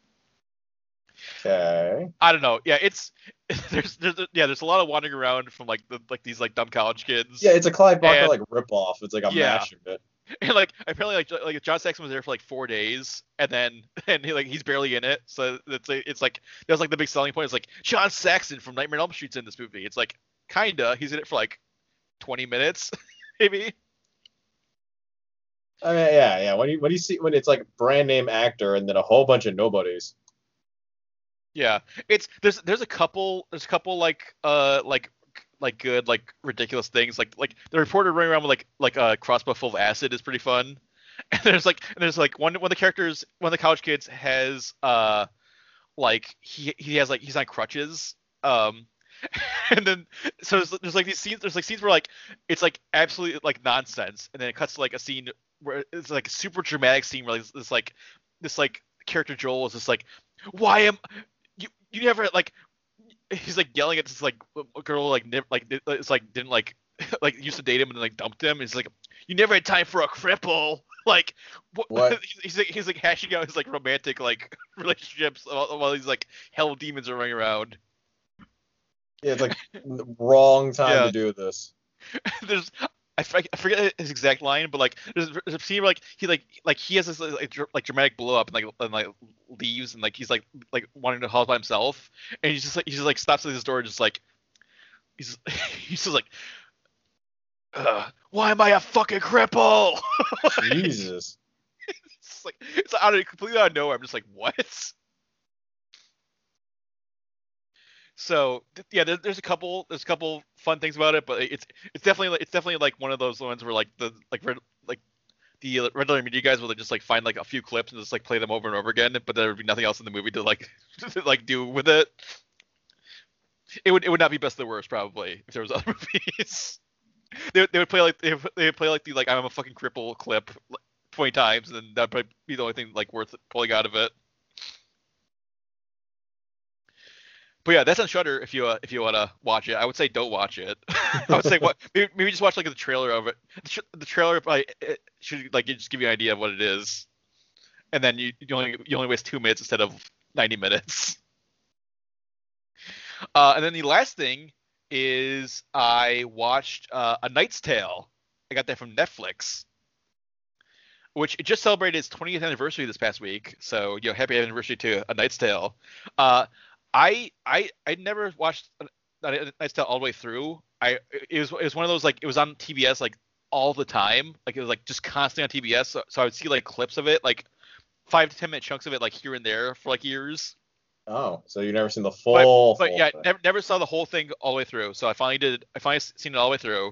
Okay. I don't know. Yeah, there's a lot of wandering around from like these like dumb college kids. Yeah, it's a Clive Barker like ripoff. It's like a mash of it. And like apparently like John Saxon was there for like 4 days and he's barely in it. So it's like that's like the big selling point is like John Saxon from Nightmare on Elm Street's in this movie. It's like kinda he's in it for like 20 minutes, maybe. I mean, yeah. When you see when it's like brand name actor and then a whole bunch of nobodies. Yeah, it's there's a couple like good like ridiculous things like the reporter running around with like a crossbow full of acid is pretty fun. And there's like one of the characters, one of the college kids has like he has like he's on crutches. And then so there's like these scenes, there's like scenes where like it's like absolutely like nonsense, and then it cuts to like a scene where it's like a super dramatic scene where like, this like character Joel is just like, why am you never like, he's like yelling at this like girl like it's like didn't like like used to date him and then like dumped him. He's like, you never had time for a cripple. Like What? he's like hashing out his like romantic like relationships while these like hell demons are running around. Yeah, it's like wrong time Yeah. to do this. There's I forget his exact line, but like there's a scene where like he has this like dramatic blow up and like leaves and like he's like wanting to haul by himself, and he's just like stops at his door and just like he's just like, why am I a fucking cripple? Jesus. It's like it's completely out of nowhere. I'm just like, what? So yeah, there's a couple fun things about it, but it's definitely like one of those ones where like the Red Letter Media guys will just like find like a few clips and just like play them over and over again, but there would be nothing else in the movie to like to, like do with it. It would not be best of the worst probably if there was other movies. They would play like the like I'm a fucking cripple clip 20 times, and that'd probably be the only thing like worth pulling out of it. But yeah, that's on Shudder if you want to watch it. I would say don't watch it. I would say maybe just watch like the trailer of it. The trailer probably should like just give you an idea of what it is, and then you only waste 2 minutes instead of 90 minutes. And then the last thing is I watched A Knight's Tale. I got that from Netflix, which it just celebrated its 20th anniversary this past week. So happy anniversary to A Knight's Tale. I never watched A Knight's Tale all the way through. It was one of those like it was on TBS like all the time. Like it was like just constantly on TBS. So I would see like clips of it, like 5 to 10 minute chunks of it, like here and there for like years. Oh, so you've never seen the full. But yeah, thing. never saw the whole thing all the way through. So I finally seen it all the way through.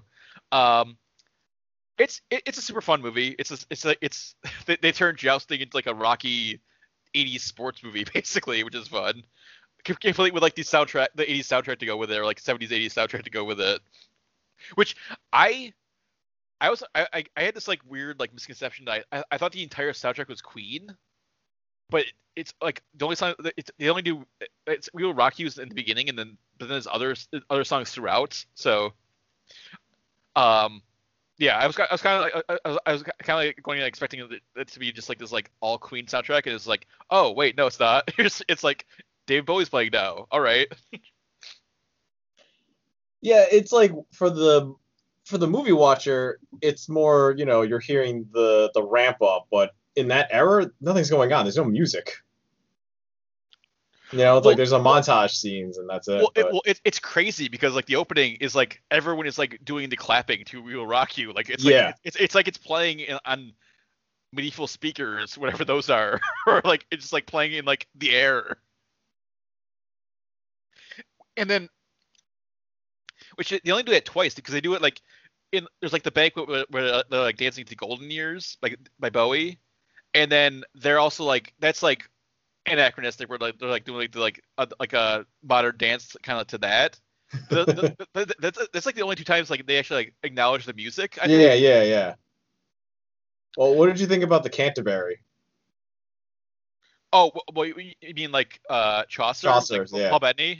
It's a super fun movie. They turned jousting into like a Rocky 80s sports movie basically, which is fun. Complete with like the 80s soundtrack to go with it, or like 70s 80s soundtrack to go with it. Which I had this like weird like misconception that I thought the entire soundtrack was Queen, but it's like the only song they only do We Will Rock You in the beginning, and then there's other songs throughout. So yeah, I was kind of like going and expecting it to be just like this like all Queen soundtrack, and it's like, oh wait, no, it's not. It's like David Bowie's playing now. All right. Yeah, it's like for the movie watcher, it's more, you're hearing the ramp up, but in that era, nothing's going on. There's no music. It's like there's a montage scenes and that's it. It's crazy because like the opening is like everyone is like doing the clapping to We Will Rock You. Like it's like it's like it's playing on medieval speakers, whatever those are, or like it's just like playing in like the air. And then, which they only do that twice because they do it like there's like the banquet where they're like dancing to Golden Years like by Bowie, and then they're also like that's like anachronistic where like they're like doing like a modern dance kind of to that. That's like the only 2 times like they actually like acknowledge the music. I think. Yeah. Well, what did you think about the Canterbury? Oh, well, you mean like Chaucer? Chaucer's, like, yeah. Paul Bettany.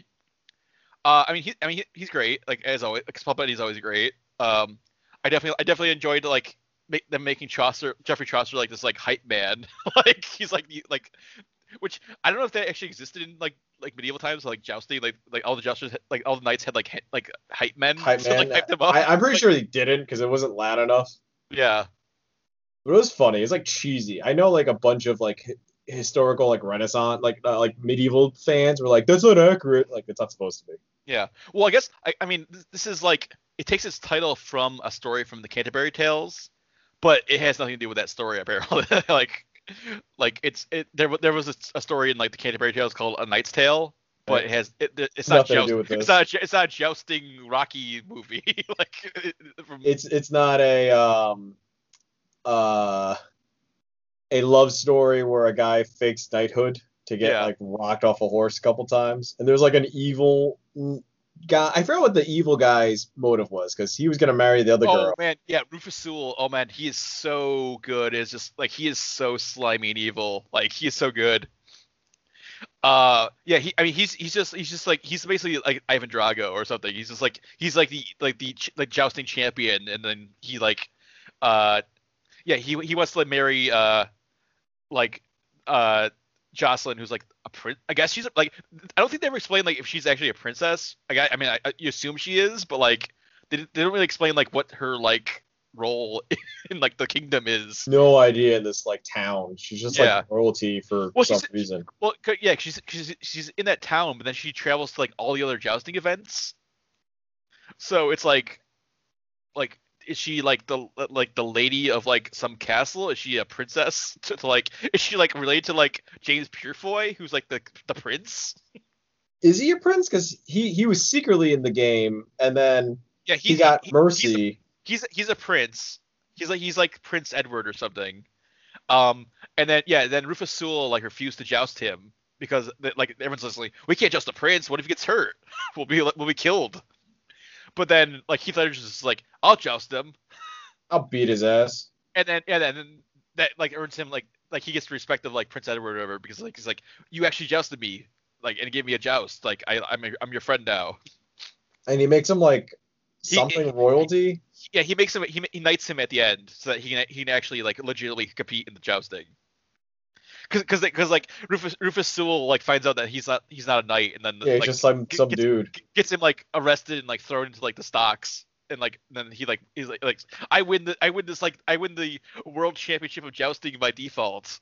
He's great. Like as always, like, Paul Bettany's always great. I definitely enjoyed like them making Geoffrey Chaucer like this like hype man. Like he's like which I don't know if that actually existed in like medieval times, like jousting, like all the jousters, like all the knights had like hype men. Hype so, man. like, hype them up. I'm pretty like, sure they didn't because it wasn't loud enough. Yeah. But it was funny. It's like cheesy. I know like a bunch of like historical like Renaissance like medieval fans were like, that's not accurate. Like it's not supposed to be. Yeah. Well, I guess I mean this is like it takes its title from a story from the Canterbury Tales, but it has nothing to do with that story apparently. There was a story in like the Canterbury Tales called A Knight's Tale, but it's not Nothing to do with this. it's not a jousting Rocky movie. It's not a love story where a guy fakes knighthood to get like rocked off a horse a couple times, and there's like an evil guy. I forgot what the evil guy's motive was, because he was gonna marry the other girl. Oh man, yeah, Rufus Sewell. Oh man, he is so good. It's just like he is so slimy and evil. Like he is so good. Yeah, he's basically like Ivan Drago or something. He's just like the jousting champion, and then he he wants to like marry Jocelyn, who's like a prince. I guess she's like, I don't think they ever explain like if she's actually a princess. You assume she is, but like they don't really explain like what her like role in like the kingdom is. No idea in this like town. She's just like royalty for some reason. Well, yeah, she's in that town, but then she travels to like all the other jousting events. So it's like is she like the lady of like some castle? Is she a princess? Is she like related to like James Purefoy, who's like the prince? Is he a prince? Because he was secretly in the game, and then he got mercy. He's a prince. He's like Prince Edward or something. And then Rufus Sewell like refused to joust him because like everyone's listening. We can't joust the prince. What if he gets hurt? We'll be killed. But then like Heath Ledger's just like, I'll joust him. I'll beat his ass. And then that like earns him like he gets the respect of like Prince Edward or whatever, because like he's like, you actually jousted me, like, and gave me a joust. Like I'm your friend now. And he makes him like something royalty. Yeah, he makes him he knights him at the end so that he can actually like legitimately compete in the jousting. Because like Rufus Sewell like finds out that he's not a knight, and then he's just some dude gets him like arrested and like thrown into like the stocks, and like then he's like I win the world championship of jousting by default.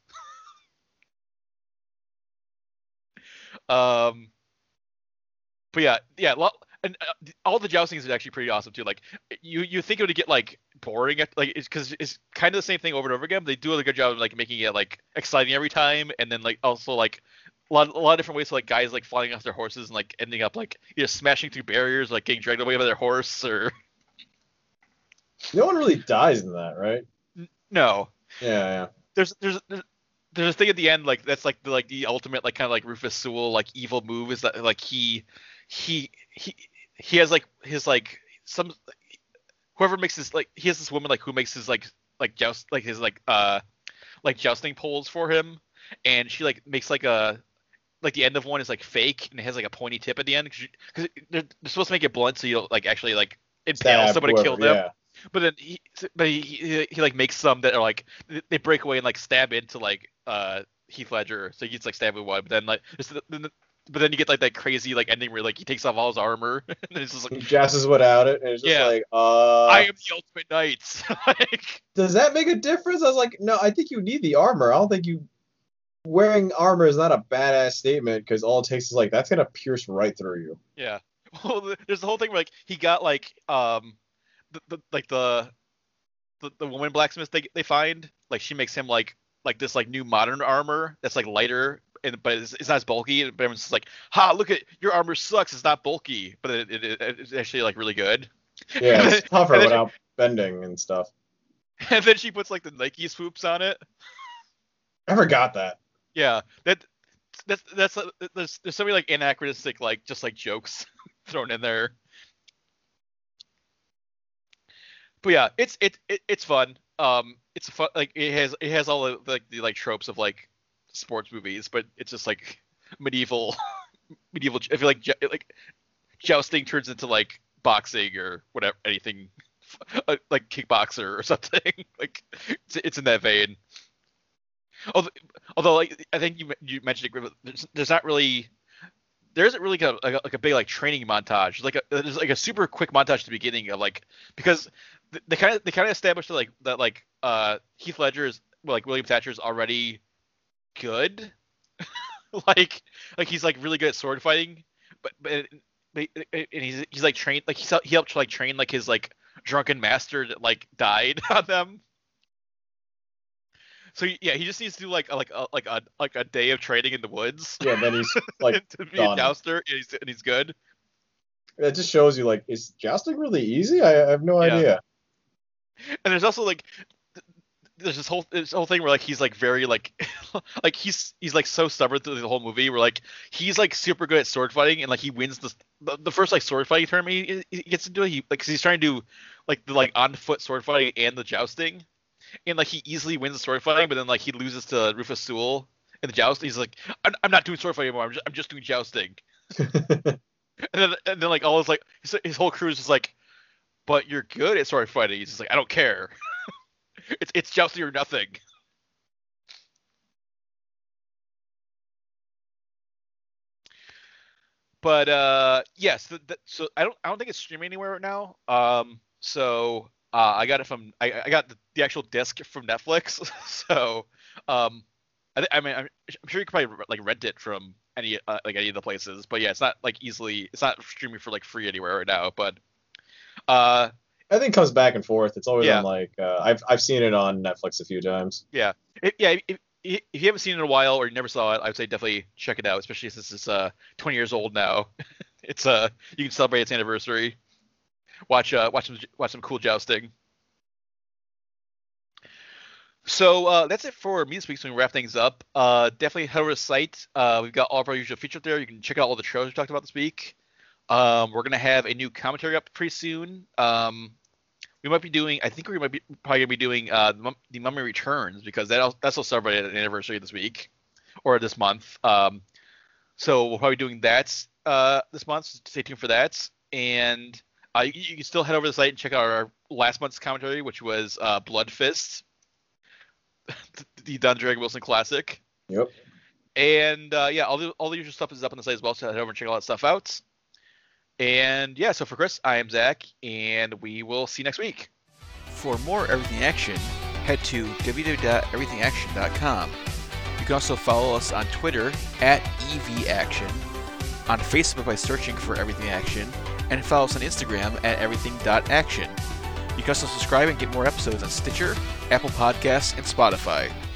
But yeah. And all the jousting is actually pretty awesome too. Like you think it would get like boring, because it's kind of the same thing over and over again. But they do a good job of like making it like exciting every time, and then like also like a lot of different ways. So like guys like flying off their horses and like ending up like either smashing through barriers, like getting dragged away by their horse, or no one really dies in that, right? No. Yeah. There's a thing at the end like that's like the ultimate like kind of like Rufus Sewell like evil move is that like he has like his like some whoever makes this like he has this woman like who makes his like joust like his like jousting poles for him, and she like makes like a like the end of one is like fake and it has like a pointy tip at the end because they're supposed to make it blunt so you don't like actually like impale someone to kill them. Yeah. But then he like makes some that are like they break away and like stab into like Heath Ledger, so he gets like stabbed with one. But then like but then you get like that crazy like ending where like he takes off all his armor and then it's just like he dresses without it, and it's just like I am the ultimate knight. Like, does that make a difference? I was like, no, I think you need the armor. I don't think you wearing armor is not a badass statement, because all it takes is like that's gonna pierce right through you. Yeah. Well, there's the whole thing where like he got like the woman blacksmith they find, like she makes him like this like new modern armor that's like lighter, but it's not as bulky. But everyone's just like, ha, look at your armor sucks, it's not bulky, but it's actually like really good. Yeah, it's tougher without bending and stuff. And then she puts like the Nike swoops on it. I forgot that. Yeah, there's so many like anachronistic like just like jokes thrown in there. But yeah, it's fun. It's fun. Like it has all the like tropes of like sports movies, but it's just like medieval. I feel like jousting turns into like boxing or whatever, anything like kickboxer or something. Like it's in that vein. Although like I think you mentioned it, there isn't really like a big like training montage. There's like a super quick montage at the beginning of like, because they kind of established that Heath Ledger is like William Thatcher is already good. like he's like really good at sword fighting, but and he's like trained, like he helped to like train like his like drunken master that like died on them. So yeah, he just needs to do like a day of training in the woods. Yeah, then he's like to be done. a jouster, and he's good. It just shows you like, is jousting really easy? I have no Yeah. idea. And there's also like there's this whole thing where like he's like very like like he's like so stubborn through the whole movie where like he's like super good at sword fighting and like he wins the first like sword fighting tournament he gets into it. He like 'cause he's trying to do like the like on foot sword fighting and the jousting. And like he easily wins the sword fighting, but then like he loses to Rufus Sewell in the joust. He's like, I'm not doing sword fighting anymore. I'm just doing jousting. and then like all his like his whole crew is just like, but you're good at sword fighting. He's just like, I don't care. it's jousting or nothing. But yes, so I don't think it's streaming anywhere right now. So I got it from I got the actual disc from Netflix. So I mean I'm sure you could probably like rent it from any of the places. But yeah, it's not like it's not streaming for like free anywhere right now. But I think it comes back and forth. It's always Yeah. on like I've seen it on Netflix a few times. yeah, if you haven't seen it in a while or you never saw it, I would say definitely check it out, especially since it's 20 years old now. It's you can celebrate its anniversary. Watch some cool jousting. So that's it for me this week. So we can wrap things up. Definitely head over to the site. We've got all of our usual features there. You can check out all the trailers we talked about this week. We're gonna have a new commentary up pretty soon. We might be doing. I think we might be probably gonna be doing the Mummy Returns because that's will celebrate an anniversary this week or this month. So we'll probably be doing that this month. So stay tuned for that. And you can still head over to the site and check out our last month's commentary, which was Blood Fist, the Don Dragon Wilson classic. Yep. And yeah, all the usual stuff is up on the site as well. So head over and check all that stuff out. And yeah, so for Chris, I am Zach, and we will see you next week. For more Everything Action, head to www.everythingaction.com. You can also follow us on Twitter @EVAction, on Facebook by searching for Everything Action, and follow us on Instagram @everything.action. You can also subscribe and get more episodes on Stitcher, Apple Podcasts, and Spotify.